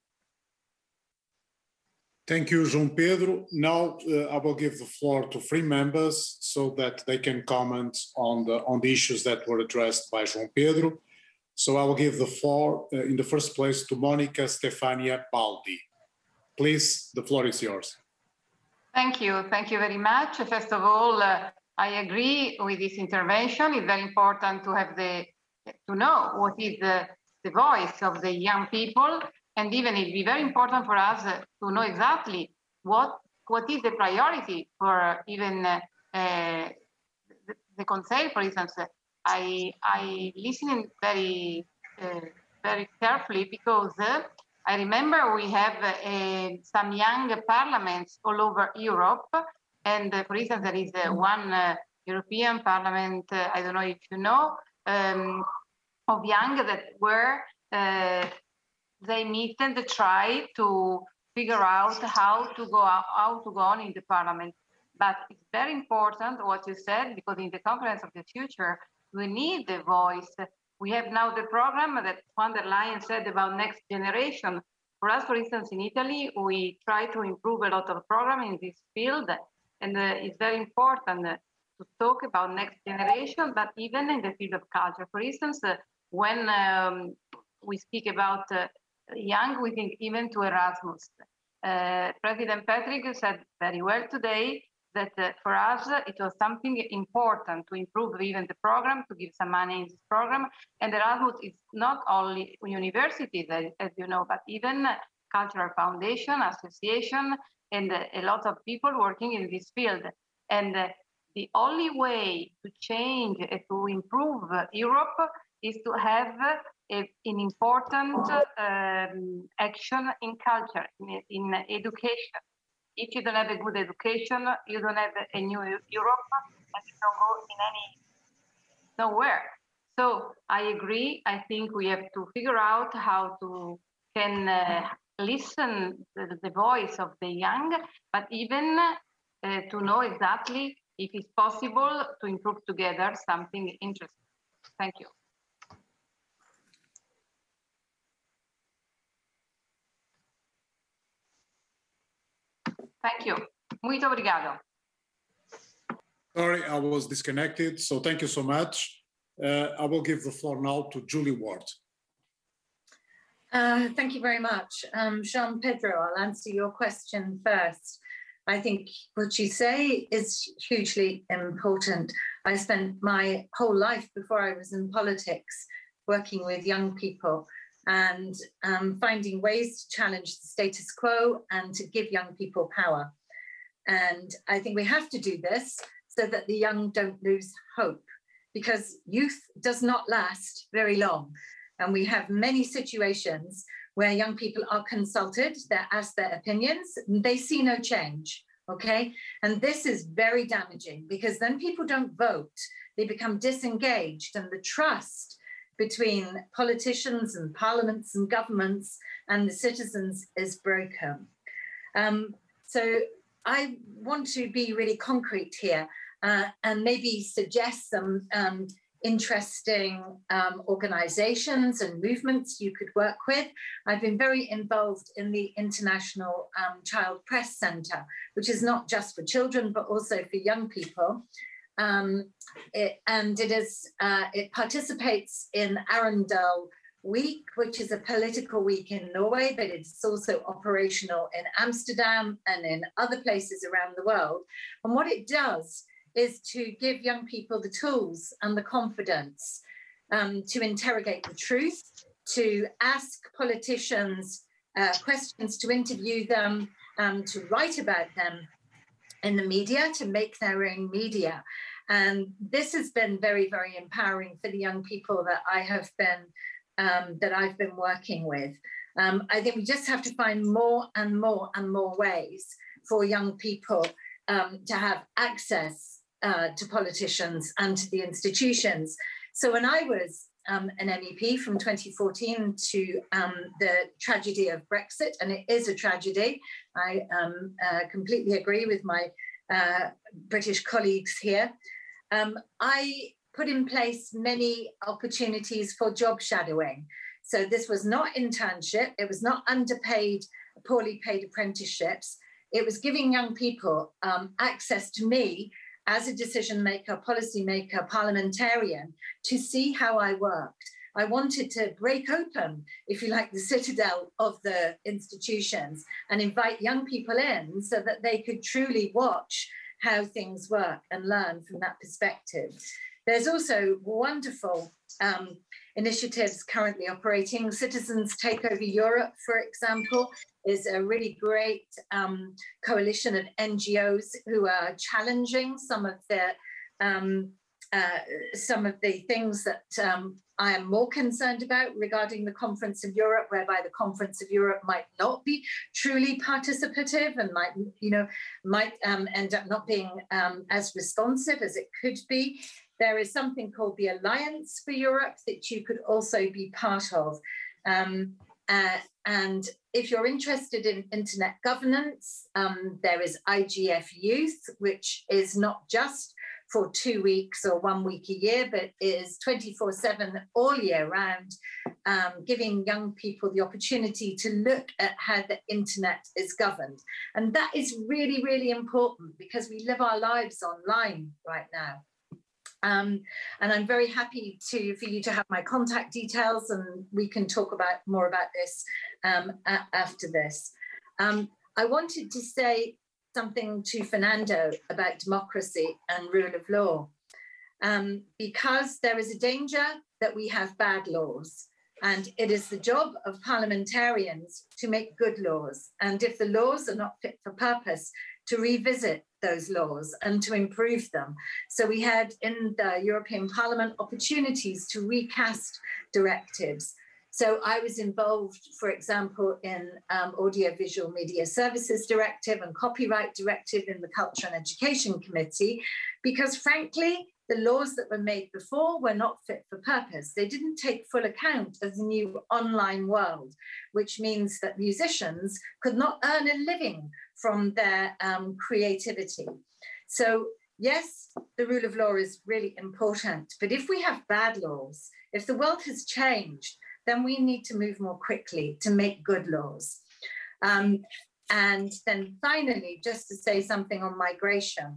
[SPEAKER 1] Thank you, João Pedro. Now uh, I will give the floor to three members so that they can comment on the on the issues that were addressed by João Pedro. So I will give the floor uh, in the first place to Monica Stefania Baldi. Please, the floor is yours.
[SPEAKER 13] Thank you. Thank you very much. First of all, uh, I agree with this intervention. It's very important to have the to know what is the, the voice of the young people. And even it'd be very important for us uh, to know exactly what what is the priority for even uh, uh, the, the Conseil, for instance. I I listened very uh, very carefully because uh, I remember we have uh, some young parliaments all over Europe, and uh, for instance there is uh, one uh, European Parliament. Uh, I don't know if you know um, of young that were. Uh, They meet and they try to figure out how to go out, how to go on in the parliament. But it's very important what you said, because in the conference of the future, we need the voice. We have now the program that von der Leyen said about next generation. For us, for instance, in Italy, we try to improve a lot of program in this field. And uh, it's very important uh, to talk about next generation, but even in the field of culture. For instance, uh, when um, we speak about uh, young, we think even to Erasmus. Uh, President Patrick said very well today that uh, for us uh, it was something important to improve even the program, to give some money in this program. And Erasmus is not only universities, as, as you know, but even uh, cultural foundation, association, and uh, a lot of people working in this field. And uh, the only way to change, uh, to improve uh, Europe is to have uh, an important um, action in culture, in, in education. If you don't have a good education, you don't have a new Europe, and you don't go in any nowhere. So I agree. I think we have to figure out how to can uh, listen to the voice of the young, but even uh, to know exactly if it's possible to improve together something interesting. Thank you. Thank you. Muito obrigado.
[SPEAKER 1] Sorry, I was disconnected, so thank you so much. Uh, I will give the floor now to Julie Ward.
[SPEAKER 14] Uh, thank you very much. Um, João Pedro, I'll answer your question first. I think what you say is hugely important. I spent my whole life before I was in politics working with young people, and um, finding ways to challenge the status quo and to give young people power. And I think we have to do this so that the young don't lose hope, because youth does not last very long. And we have many situations where young people are consulted, they're asked their opinions, and they see no change, okay? And this is very damaging, because then people don't vote, they become disengaged, and the trust between politicians and parliaments and governments and the citizens is broken. Um, so I want to be really concrete here uh, and maybe suggest some um, interesting um, organizations and movements you could work with. I've been very involved in the International um, Child Press Centre, which is not just for children, but also for young people. Um, it, and it is uh, it participates in Arendal Week, which is a political week in Norway, but it's also operational in Amsterdam and in other places around the world. And what it does is to give young people the tools and the confidence um, to interrogate the truth, to ask politicians uh, questions, to interview them, um, to write about them in the media, to make their own media. And this has been very, very empowering for the young people that I have been, um, that I've been working with. Um, I think we just have to find more and more and more ways for young people um, to have access uh, to politicians and to the institutions. So when I was um, an M E P from twenty fourteen to um, the tragedy of Brexit, and it is a tragedy, I um, uh, completely agree with my uh, British colleagues here. Um, I put in place many opportunities for job shadowing. So this was not internship, it was not underpaid, poorly paid apprenticeships. It was giving young people um, access to me as a decision maker, policy maker, parliamentarian, to see how I worked. I wanted to break open, if you like, the citadel of the institutions and invite young people in so that they could truly watch how things work and learn from that perspective. There's also wonderful um, initiatives currently operating. Citizens Take Over Europe, for example, is a really great um, coalition of N G Os who are challenging some of the um, uh, some of the things that um, I am more concerned about regarding the Conference of Europe, whereby the Conference of Europe might not be truly participative and might, you know, might um, end up not being um, as responsive as it could be. There is something called the Alliance for Europe that you could also be part of. Um, uh, and if you're interested in internet governance, um, there is I G F Youth, which is not just for two weeks or one week a year, but is twenty-four seven all year round, um, giving young people the opportunity to look at how the internet is governed. And that is really, really important because we live our lives online right now. Um, and I'm very happy to for you to have my contact details, and we can talk about more about this um, a- after this. Um, I wanted to say something to Fernando about democracy and rule of law, um, because there is a danger that we have bad laws, and it is the job of parliamentarians to make good laws. And if the laws are not fit for purpose, to revisit those laws and to improve them. So we had in the European Parliament opportunities to recast directives. So I was involved, for example, in um, Audiovisual Media Services Directive and Copyright Directive in the Culture and Education Committee, because frankly, the laws that were made before were not fit for purpose. They didn't take full account of the new online world, which means that musicians could not earn a living from their um, creativity. So yes, the rule of law is really important, but if we have bad laws, if the world has changed, then we need to move more quickly to make good laws. Um, and then finally, just to say something on migration,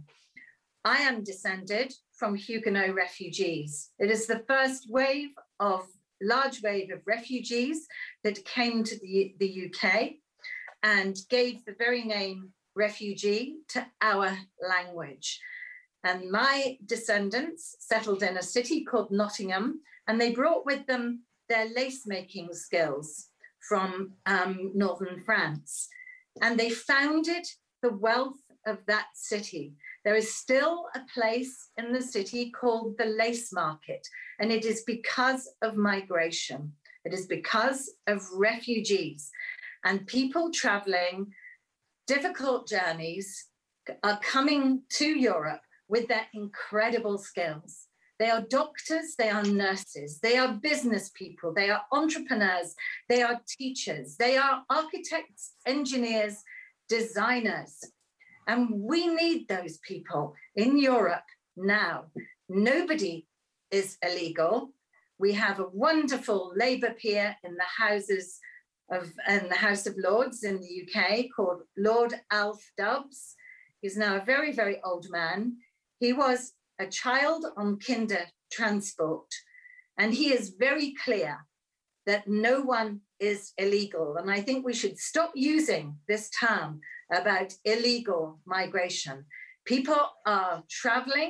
[SPEAKER 14] I am descended from Huguenot refugees. It is the first wave of, large wave of refugees that came to the, the U K and gave the very name refugee to our language. And my descendants settled in a city called Nottingham, and they brought with them their lace making skills from um, northern France. And they founded the wealth of that city. There is still a place in the city called the Lace Market, and it is because of migration. It is because of refugees and people traveling difficult journeys are coming to Europe with their incredible skills. They are doctors, they are nurses, they are business people, they are entrepreneurs, they are teachers, they are architects, engineers, designers. And we need those people in Europe now. Nobody is illegal. We have a wonderful Labour peer in the Houses of in the House of Lords in the U K called Lord Alf Dubs. He's now a very, very old man. He was a child on kinder transport, and he is very clear that no one is illegal. And I think we should stop using this term about illegal migration. People are traveling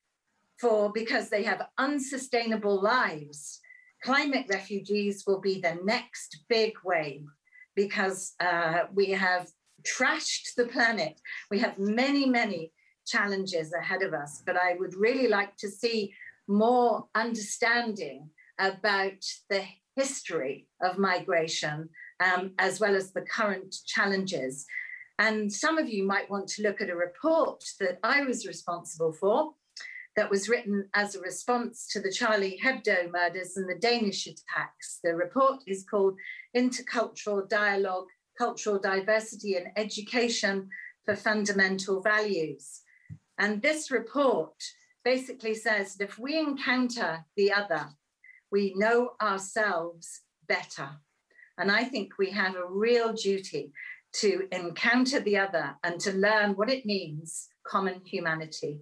[SPEAKER 14] for because they have unsustainable lives. Climate refugees will be the next big wave because uh, we have trashed the planet. We have many, many challenges ahead of us, but I would really like to see more understanding about the history of migration um, as well as the current challenges. And some of you might want to look at a report that I was responsible for that was written as a response to the Charlie Hebdo murders and the Danish attacks. The report is called Intercultural Dialogue, Cultural Diversity and Education for Fundamental Values. And this report basically says that if we encounter the other, we know ourselves better. And I think we have a real duty to encounter the other and to learn what it means, common humanity.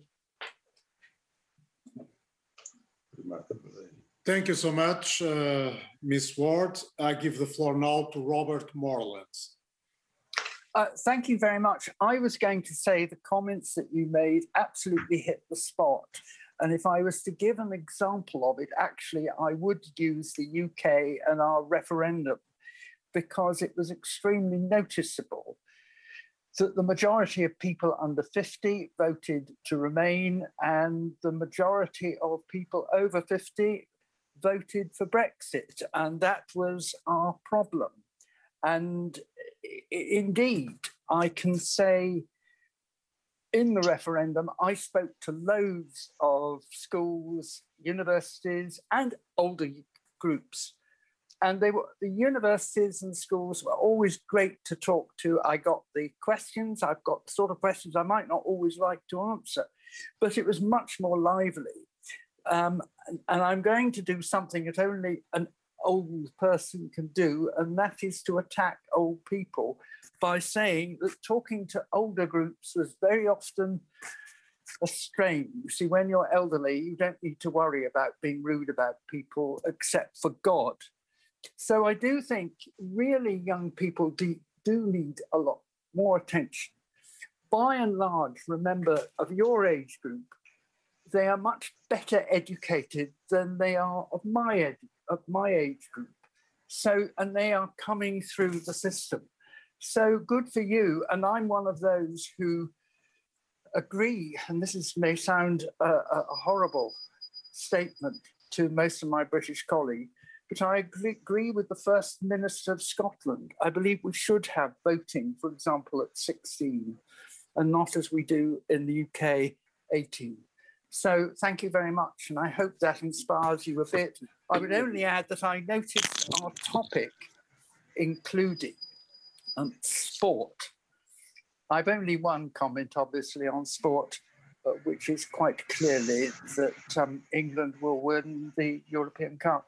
[SPEAKER 1] Thank you so much, uh, Miz Ward. I give the floor now to Robert Moreland.
[SPEAKER 15] Uh, thank you very much. I was going to say the comments that you made absolutely hit the spot. And if I was to give an example of it, actually, I would use the U K and our referendum, because it was extremely noticeable that the majority of people under fifty voted to remain, and the majority of people over fifty voted for Brexit. And that was our problem. And indeed, I can say in the referendum, I spoke to loads of schools, universities, and older groups. And they were, the universities and schools were always great to talk to. I got the questions, I've got the sort of questions I might not always like to answer, but it was much more lively. Um, and, and I'm going to do something that only an old person can do, and that is to attack old people by saying that talking to older groups was very often a strain. You see, when you're elderly, you don't need to worry about being rude about people except for God. So I do think really young people do, do need a lot more attention. By and large, remember, of your age group, they are much better educated than they are of my ed, of my age group. So, and they are coming through the system. So good for you. And I'm one of those who agree, and this is, may sound a, a horrible statement to most of my British colleagues, but I agree, agree with the First Minister of Scotland. I believe we should have voting, for example, at sixteen, and not as we do in the U K, eighteen. So thank you very much, and I hope that inspires you a bit. I would only add that I noticed our topic including um, sport. I've only one comment, obviously, on sport, uh, which is quite clearly that um, England will win the European Cup.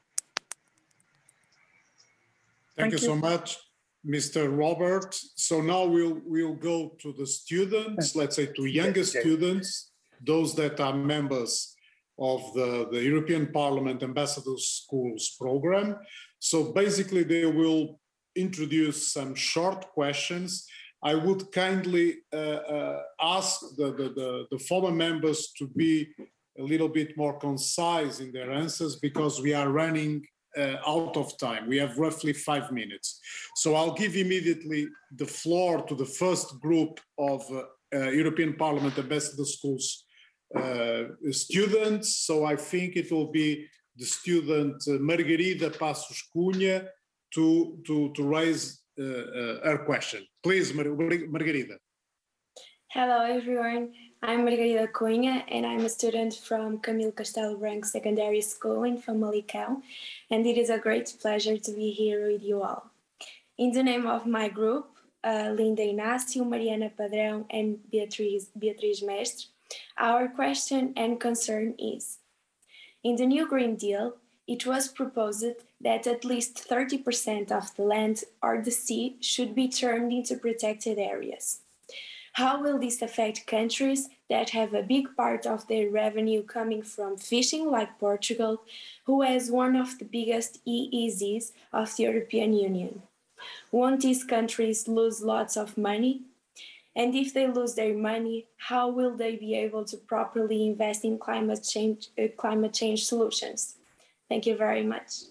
[SPEAKER 1] Thank, Thank you, you so much, Mister Robert. So now we'll we'll go to the students, let's say to younger yes, yes. students, those that are members of the, the European Parliament Ambassador Schools program. So basically they will introduce some short questions. I would kindly uh, uh, ask the, the, the, the former members to be a little bit more concise in their answers, because we are running uh, out of time. We have roughly five minutes. So I'll give immediately the floor to the first group of uh, uh, European Parliament Ambassador Schools uh, students. So I think it will be the student uh, Margarida Passos Cunha to, to, to raise uh, uh, her question. Please, Mar Margarida.
[SPEAKER 16] Hello, everyone. I'm Margarida Cunha, and I'm a student from Camilo Castelo Branco Secondary School in Famalicão, and it is a great pleasure to be here with you all. In the name of my group, uh, Linda Inácio, Mariana Padrão, and Beatriz, Beatriz Mestre, our question and concern is, in the new Green Deal, it was proposed that at least thirty percent of the land or the sea should be turned into protected areas. How will this affect countries that have a big part of their revenue coming from fishing, like Portugal, who has one of the biggest E E Zs of the European Union? Won't these countries lose lots of money? And if they lose their money, how will they be able to properly invest in climate change, uh, climate change solutions? Thank you very much.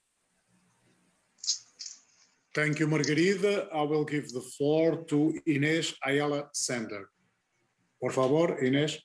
[SPEAKER 1] Thank you, Margarida. I will give the floor to Inés Ayala Sender. Por favor, Inés.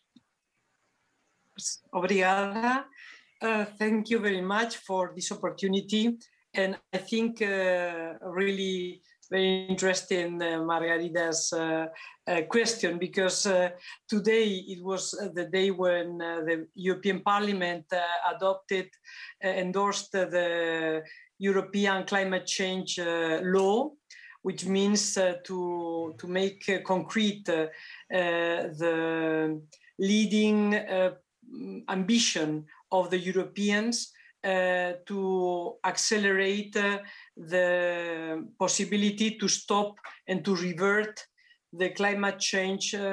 [SPEAKER 17] Obrigada. Uh, thank you very much for this opportunity. And I think uh, really very interesting uh, Margarida's uh, uh, question, because uh, today it was uh, the day when uh, the European Parliament uh, adopted, uh, endorsed uh, the European climate change uh, law, which means uh, to, to make uh, concrete uh, uh, the leading uh, ambition of the Europeans uh, to accelerate uh, the possibility to stop and to revert the climate change uh,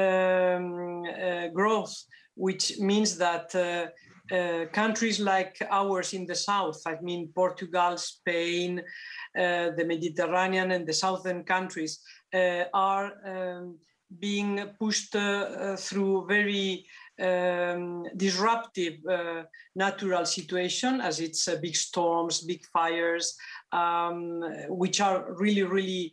[SPEAKER 17] um, uh, growth, which means that uh, Uh, countries like ours in the south, I mean Portugal, Spain, uh, the Mediterranean and the southern countries uh, are um, being pushed uh, through very um, disruptive uh, natural situation, as it's uh, big storms, big fires, um, which are really, really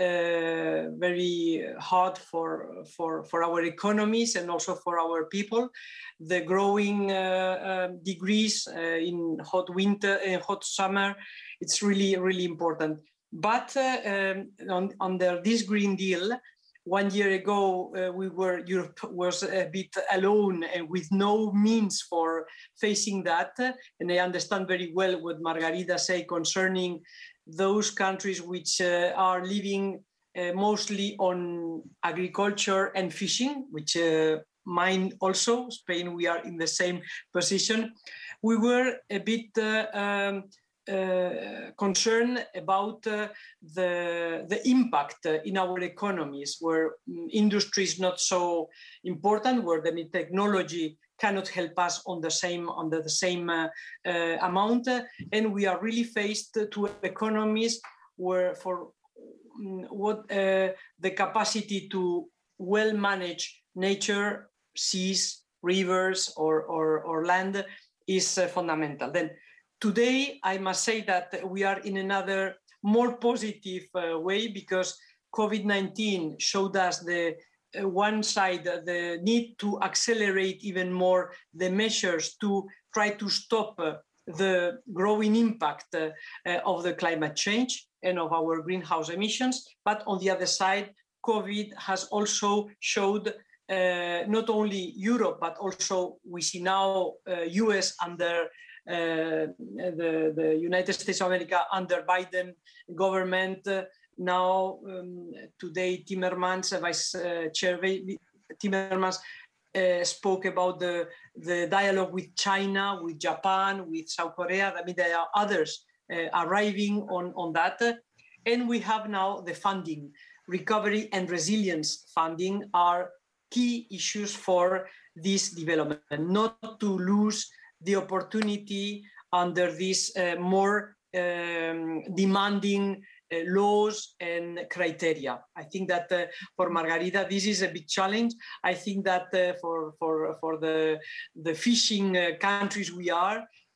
[SPEAKER 17] Uh, very hard for, for, for our economies and also for our people. The growing uh, uh, degrees uh, in hot winter and uh, hot summer, it's really, really important. But uh, um, on, under this Green Deal, one year ago, uh, we were, Europe was a bit alone and with no means for facing that. And I understand very well what Margarida said concerning those countries which uh, are living uh, mostly on agriculture and fishing, which uh, mine also, Spain, we are in the same position. We were a bit uh, um, uh, concerned about uh, the, the impact uh, in our economies, where um, industry is not so important, where the technology cannot help us on the same under the same uh, uh, amount, uh, and we are really faced to economies where for um, what uh, the capacity to well manage nature, seas, rivers, or or, or land is uh, fundamental. Then today I must say that we are in another more positive uh, way, because COVID nineteen showed us the Uh, one side, uh, the need to accelerate even more the measures to try to stop uh, the growing impact uh, uh, of the climate change and of our greenhouse emissions. But on the other side, COVID has also showed uh, not only Europe, but also we see now uh, U S under uh, the, the United States of America under Biden government. Uh, Now, um, today, Timmermans, uh, Vice uh, Chair Timmermans, uh, spoke about the, the dialogue with China, with Japan, with South Korea. I mean, there are others uh, arriving on, on that. And we have now the funding. Recovery and resilience funding are key issues for this development, not to lose the opportunity under this uh, more um, demanding Uh, laws and criteria. I think that uh, for Margarida, this is a big challenge. I think that uh, for, for, for the, the fishing uh, countries we are,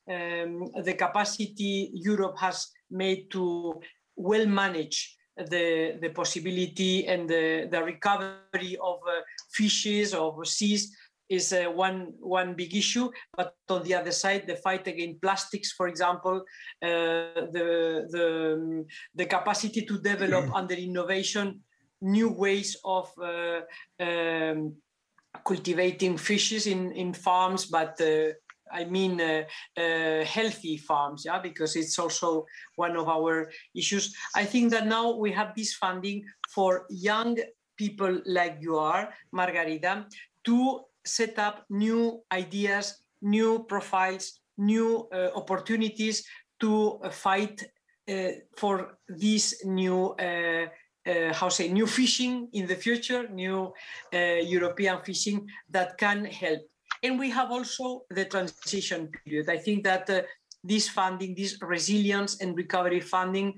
[SPEAKER 17] um, the capacity Europe has made to well manage the, the possibility and the, the recovery of uh, fishes, of seas, is uh, one, one big issue. But on the other side, the fight against plastics, for example, uh, the, the, the capacity to develop under innovation new ways of uh, um, cultivating fishes in, in farms, but uh, I mean uh, uh, healthy farms, yeah, because it's also one of our issues. I think that now we have this funding for young people like you are, Margarida, to set up new ideas, new profiles, new uh, opportunities to uh, fight uh, for this new uh, Uh, how say, new fishing in the future, new uh, European fishing that can help. And we have also the transition period. I think that uh, this funding, this resilience and recovery funding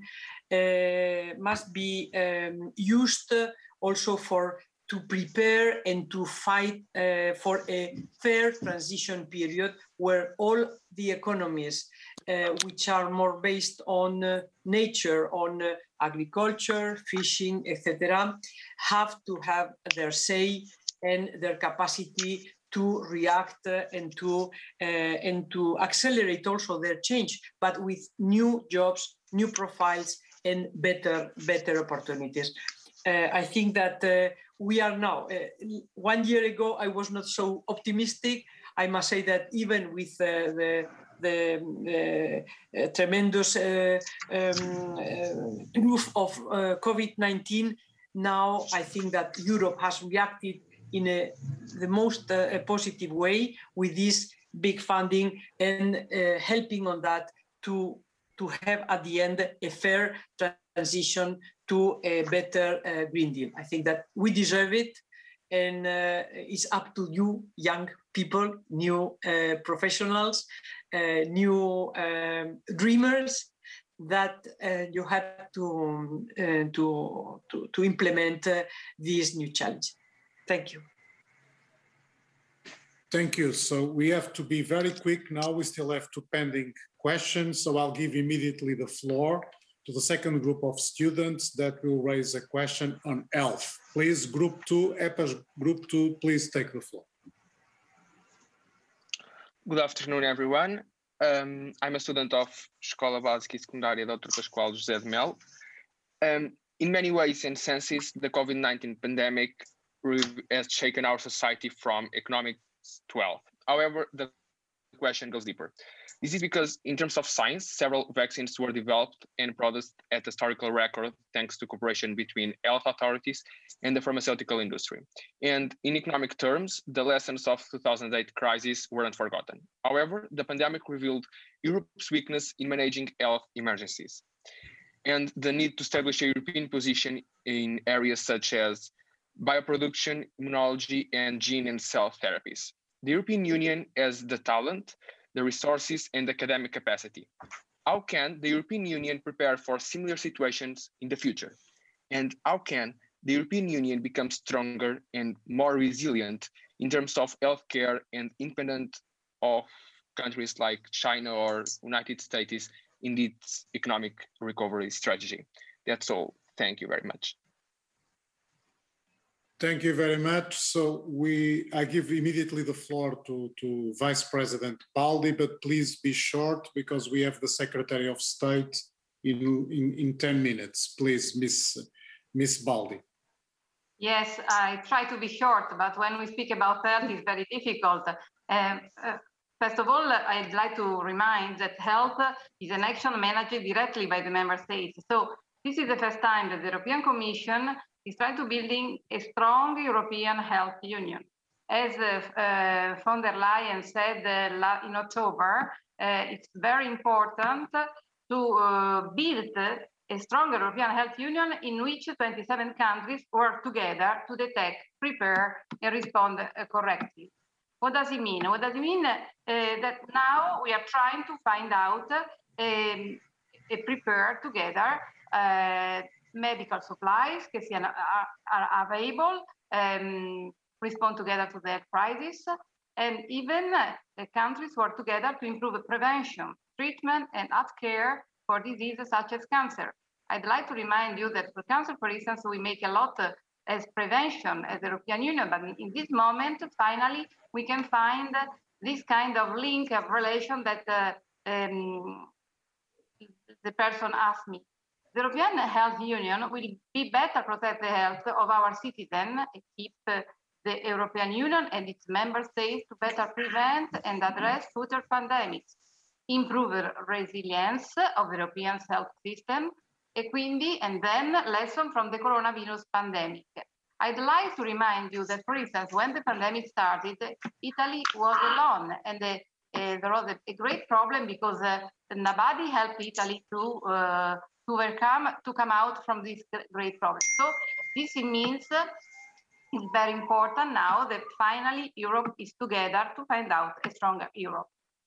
[SPEAKER 17] uh, must be um, used uh, also for to prepare and to fight uh, for a fair transition period where all the economies uh, which are more based on uh, nature, on uh, agriculture, fishing, et cetera, have to have their say and their capacity to react uh, and to uh, and to accelerate also their change, but with new jobs, new profiles, and better better opportunities. Uh, I think that uh, we are now. Uh, one year ago, I was not so optimistic. I must say that even with uh, the the uh, uh, tremendous uh, um, uh, proof of uh, COVID nineteen, now I think that Europe has reacted in a, the most uh, positive way with this big funding and uh, helping on that to, to have at the end a fair transition to a better uh, Green Deal. I think that we deserve it, and uh, it's up to you, young people, new uh, professionals, uh, new um, dreamers, that uh, you have to, uh, to, to, to implement uh, this new challenge. Thank you.
[SPEAKER 1] Thank you. So we have to be very quick now. We still have two pending questions. So I'll give immediately the floor to the second group of students that will raise a question on health. Please, group two, E P A S group two, please take the floor.
[SPEAKER 18] Good afternoon, everyone. Um, I'm a student of Escola Básica e Secundária doutor Pascoal José de Melo. Um, in many ways and senses, the COVID nineteen pandemic has shaken our society from economics to health. However, the question goes deeper. This is because in terms of science, several vaccines were developed and produced at historical record thanks to cooperation between health authorities and the pharmaceutical industry. And in economic terms, the lessons of two thousand eight crisis weren't forgotten. However, the pandemic revealed Europe's weakness in managing health emergencies and the need to establish a European position in areas such as bioproduction, immunology, and gene and cell therapies. The European Union has the talent, the resources, and academic capacity. How can the European Union prepare for similar situations in the future? And how can the European Union become stronger and more resilient in terms of healthcare and independent of countries like China or United States in its economic recovery strategy? That's all. Thank you very much.
[SPEAKER 1] Thank you very much. So we, I give immediately the floor to, to Vice President Baldi, but please be short because we have the Secretary of State in, in, in ten minutes. Please, Miss Miss Baldi.
[SPEAKER 13] Yes, I try to be short, but when we speak about health, it's very difficult. Um, uh, first of all, I'd like to remind that health is an action managed directly by the member states. So this is the first time that the European Commission is trying to building a strong European health union. As uh, uh, von der Leyen said uh, in October, uh, it's very important to uh, build a strong European health union in which twenty-seven countries work together to detect, prepare, and respond uh, correctly. What does it mean? What does it mean? Uh, that now we are trying to find out uh, a, a prepare together uh, medical supplies che siano, are, are available, um, respond together to the crisis, and even uh, the countries work together to improve prevention, treatment, and healthcare for diseases such as cancer. I'd like to remind you that for cancer, for instance, we make a lot uh, as prevention as the European Union, but in this moment, finally, we can find uh, this kind of link of relation that uh, um, the person asked me. The European Health Union will be better protect the health of our citizens, keep uh, the European Union and its member states to better prevent and address future pandemics, improve the resilience of the European health system, e quindi, and then lesson from the coronavirus pandemic. I'd like to remind you that, for instance, when the pandemic started, Italy was alone, and the, uh, there was a, a great problem because uh, nobody helped Italy to uh, to overcome, to come out from this great problem. So this means uh, it's very important now that finally Europe is together to find out a stronger Europe.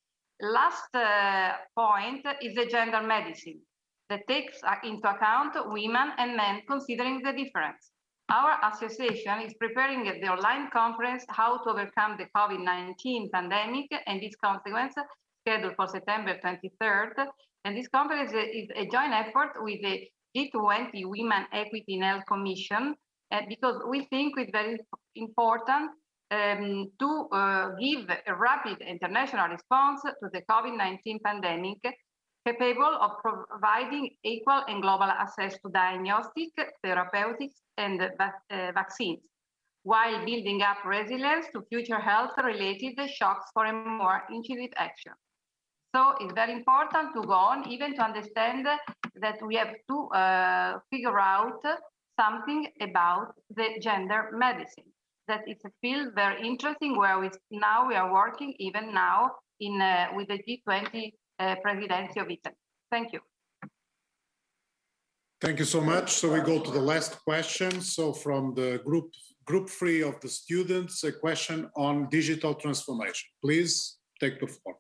[SPEAKER 13] Last uh, point is the gender medicine that takes into account women and men considering the difference. Our association is preparing the online conference How to Overcome the COVID nineteen Pandemic and its Consequences, scheduled for September twenty-third. And this conference is a joint effort with the G twenty Women Equity in Health Commission, uh, because we think it's very important um, to uh, give a rapid international response to the COVID nineteen pandemic, capable of providing equal and global access to diagnostic, therapeutics, and uh, vaccines, while building up resilience to future health-related shocks for a more incisive action. So it's very important to go on, even to understand that we have to uh, figure out something about the gender medicine. That it's a field very interesting where we now we are working even now in uh, with the G twenty uh, presidency of Italy. Thank you.
[SPEAKER 1] Thank you so much. So we go to the last question. So from the group group three of the students, a question on digital transformation. Please take the floor.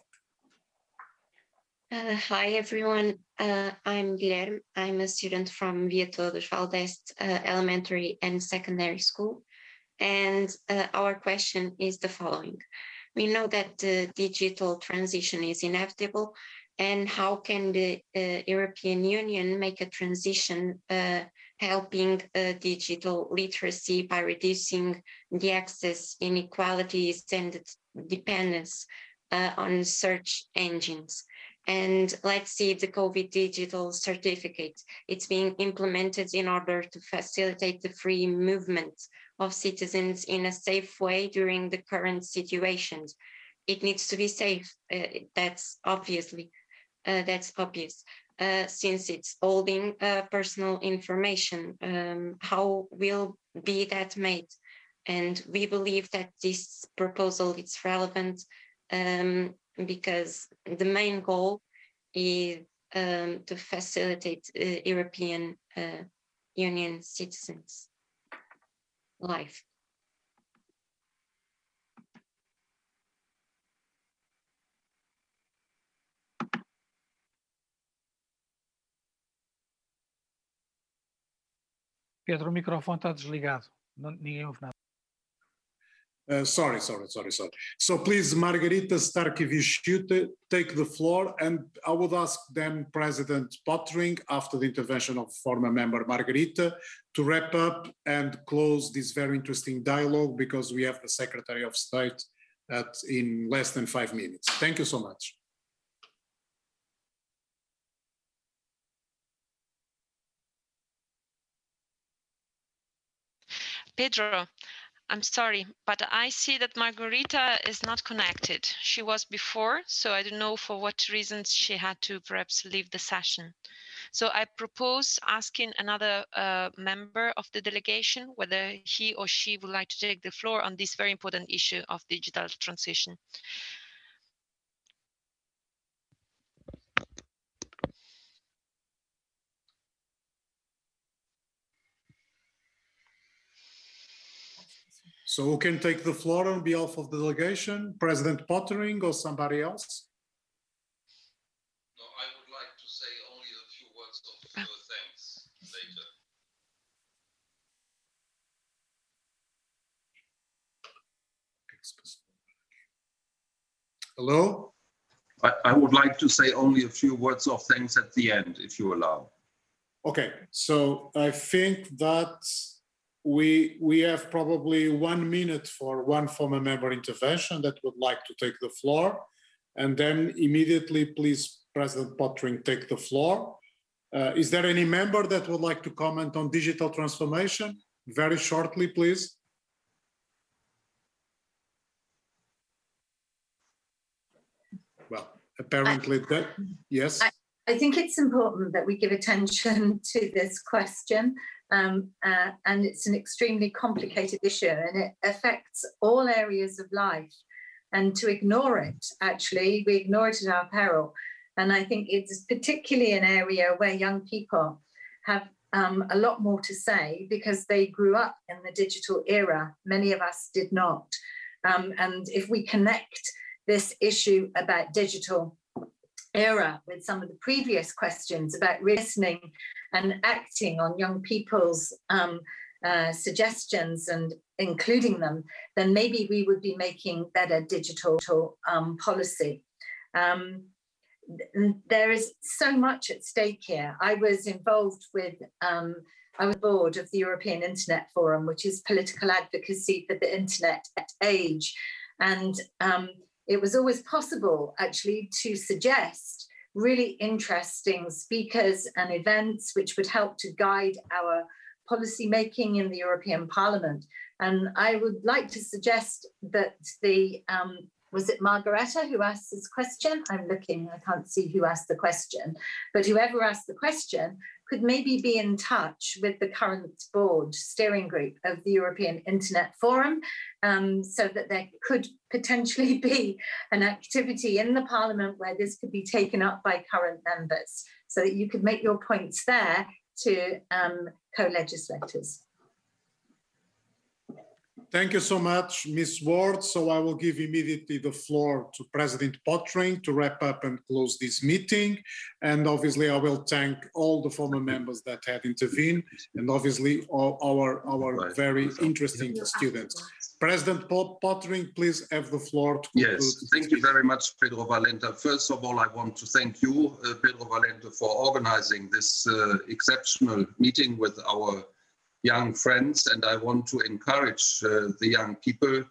[SPEAKER 19] Uh, hi, everyone. Uh, I'm Guilherme. I'm a student from Via Todos Valdeste uh, Elementary and Secondary School. And uh, our question is the following. We know that the digital transition is inevitable, and how can the uh, European Union make a transition uh, helping uh, digital literacy by reducing the access inequalities and dependence uh, on search engines? And let's see the COVID digital certificate. It's being implemented in order to facilitate the free movement of citizens in a safe way during the current situations. It needs to be safe. Uh, that's obviously, uh, that's obvious. Uh, since it's holding uh, personal information, um, how will be that made? And we believe that this proposal is relevant um, because the main goal is um, to facilitate uh, European uh, Union citizens' life.
[SPEAKER 9] Pedro, o microfone está desligado. Não, ninguém ouve nada.
[SPEAKER 1] Uh, sorry, sorry, sorry, sorry. So please, Margarita Starkevičiūtė, take the floor, and I would ask then President Pöttering, after the intervention of former member Margarita, to wrap up and close this very interesting dialogue, because we have the Secretary of State at, in less than five minutes. Thank you so much.
[SPEAKER 20] Pedro, I'm sorry, but I see that Margarita is not connected. She was before, so I don't know for what reasons she had to perhaps leave the session. So I propose asking another uh, member of the delegation whether he or she would like to take the floor on this very important issue of digital transition.
[SPEAKER 1] So who can take the floor on behalf of the delegation? President Pöttering or somebody else?
[SPEAKER 3] No, I would like to say only a few words of uh, thanks later.
[SPEAKER 1] Hello?
[SPEAKER 3] I, I would like to say only a few words of thanks at the end, if you allow.
[SPEAKER 1] Okay, so I think that we we have probably one minute for one former member intervention that would like to take the floor, and then immediately, please, President Pottering, take the floor. Uh, is there any member that would like to comment on digital transformation? Very shortly, please. Well, apparently I, that, yes.
[SPEAKER 14] I, I think it's important that we give attention to this question, um, uh, and it's an extremely complicated issue, and it affects all areas of life. And to ignore it, actually, we ignore it at our peril. And I think it's particularly an area where young people have um, a lot more to say because they grew up in the digital era. Many of us did not. Um, and if we connect this issue about digital era with some of the previous questions about listening and acting on young people's um, uh, suggestions and including them, then maybe we would be making better digital um, policy. Um, there is so much at stake here. I was involved with, um, I was board of the European Internet Forum, which is political advocacy for the internet age. And um, it was always possible actually to suggest really interesting speakers and events which would help to guide our policy making in the European Parliament. And I would like to suggest that the, um, was it Margareta who asked this question? I'm looking, I can't see who asked the question, but whoever asked the question could maybe be in touch with the current board steering group of the European Internet Forum, um, so that there could potentially be an activity in the Parliament where this could be taken up by current members, so that you could make your points there to um, co-legislators.
[SPEAKER 1] Thank you so much, Miz Ward. So I will give immediately the floor to President Pottering to wrap up and close this meeting. And obviously I will thank all the former members that had intervened, and obviously all our, our very interesting students. President Pottering, please have the floor to conclude.
[SPEAKER 3] Yes, thank you very much, Pedro Valenta. First of all, I want to thank you, uh, Pedro Valenta, for organizing this uh, exceptional meeting with our young friends, and I want to encourage uh, the young people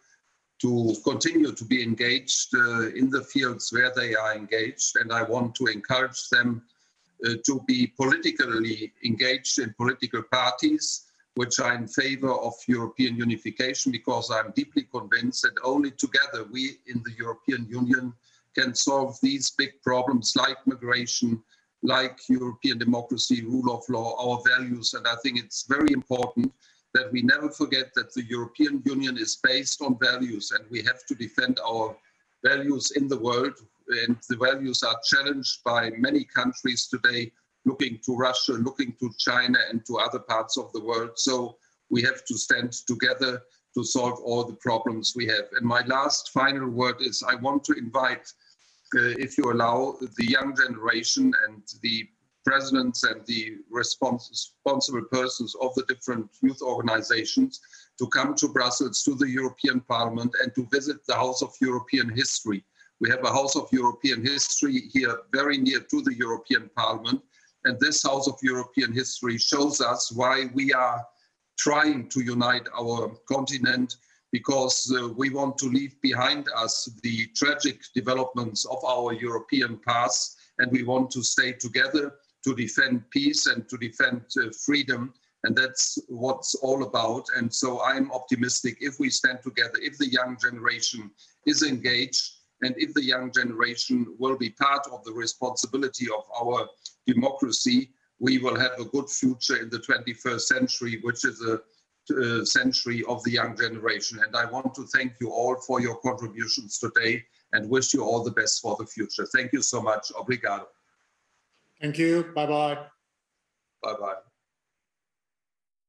[SPEAKER 3] to continue to be engaged uh, in the fields where they are engaged, and I want to encourage them uh, to be politically engaged in political parties which are in favor of European unification, because I'm deeply convinced that only together we in the European Union can solve these big problems like migration, like European democracy, rule of law, our values. And I think it's very important that we never forget that the European Union is based on values, and we have to defend our values in the world. And the values are challenged by many countries today, looking to Russia, looking to China and to other parts of the world. So we have to stand together to solve all the problems we have. And my last final word is I want to invite Uh, if you allow, the young generation and the presidents and the respons responsible persons of the different youth organizations to come to Brussels, to the European Parliament, and to visit the House of European History. We have a House of European History here very near to the European Parliament, and this House of European History shows us why we are trying to unite our continent, because uh, we want to leave behind us the tragic developments of our European past, and we want to stay together to defend peace and to defend uh, freedom, and that's what's all about. And so I'm optimistic if we stand together, if the young generation is engaged, and if the young generation will be part of the responsibility of our democracy, we will have a good future in the twenty-first century, which is a Uh, century of the young generation. And I want to thank you all for your contributions today and wish you all the best for the future. Thank you so much. Obrigado.
[SPEAKER 1] Thank you. Bye-bye.
[SPEAKER 3] Bye-bye.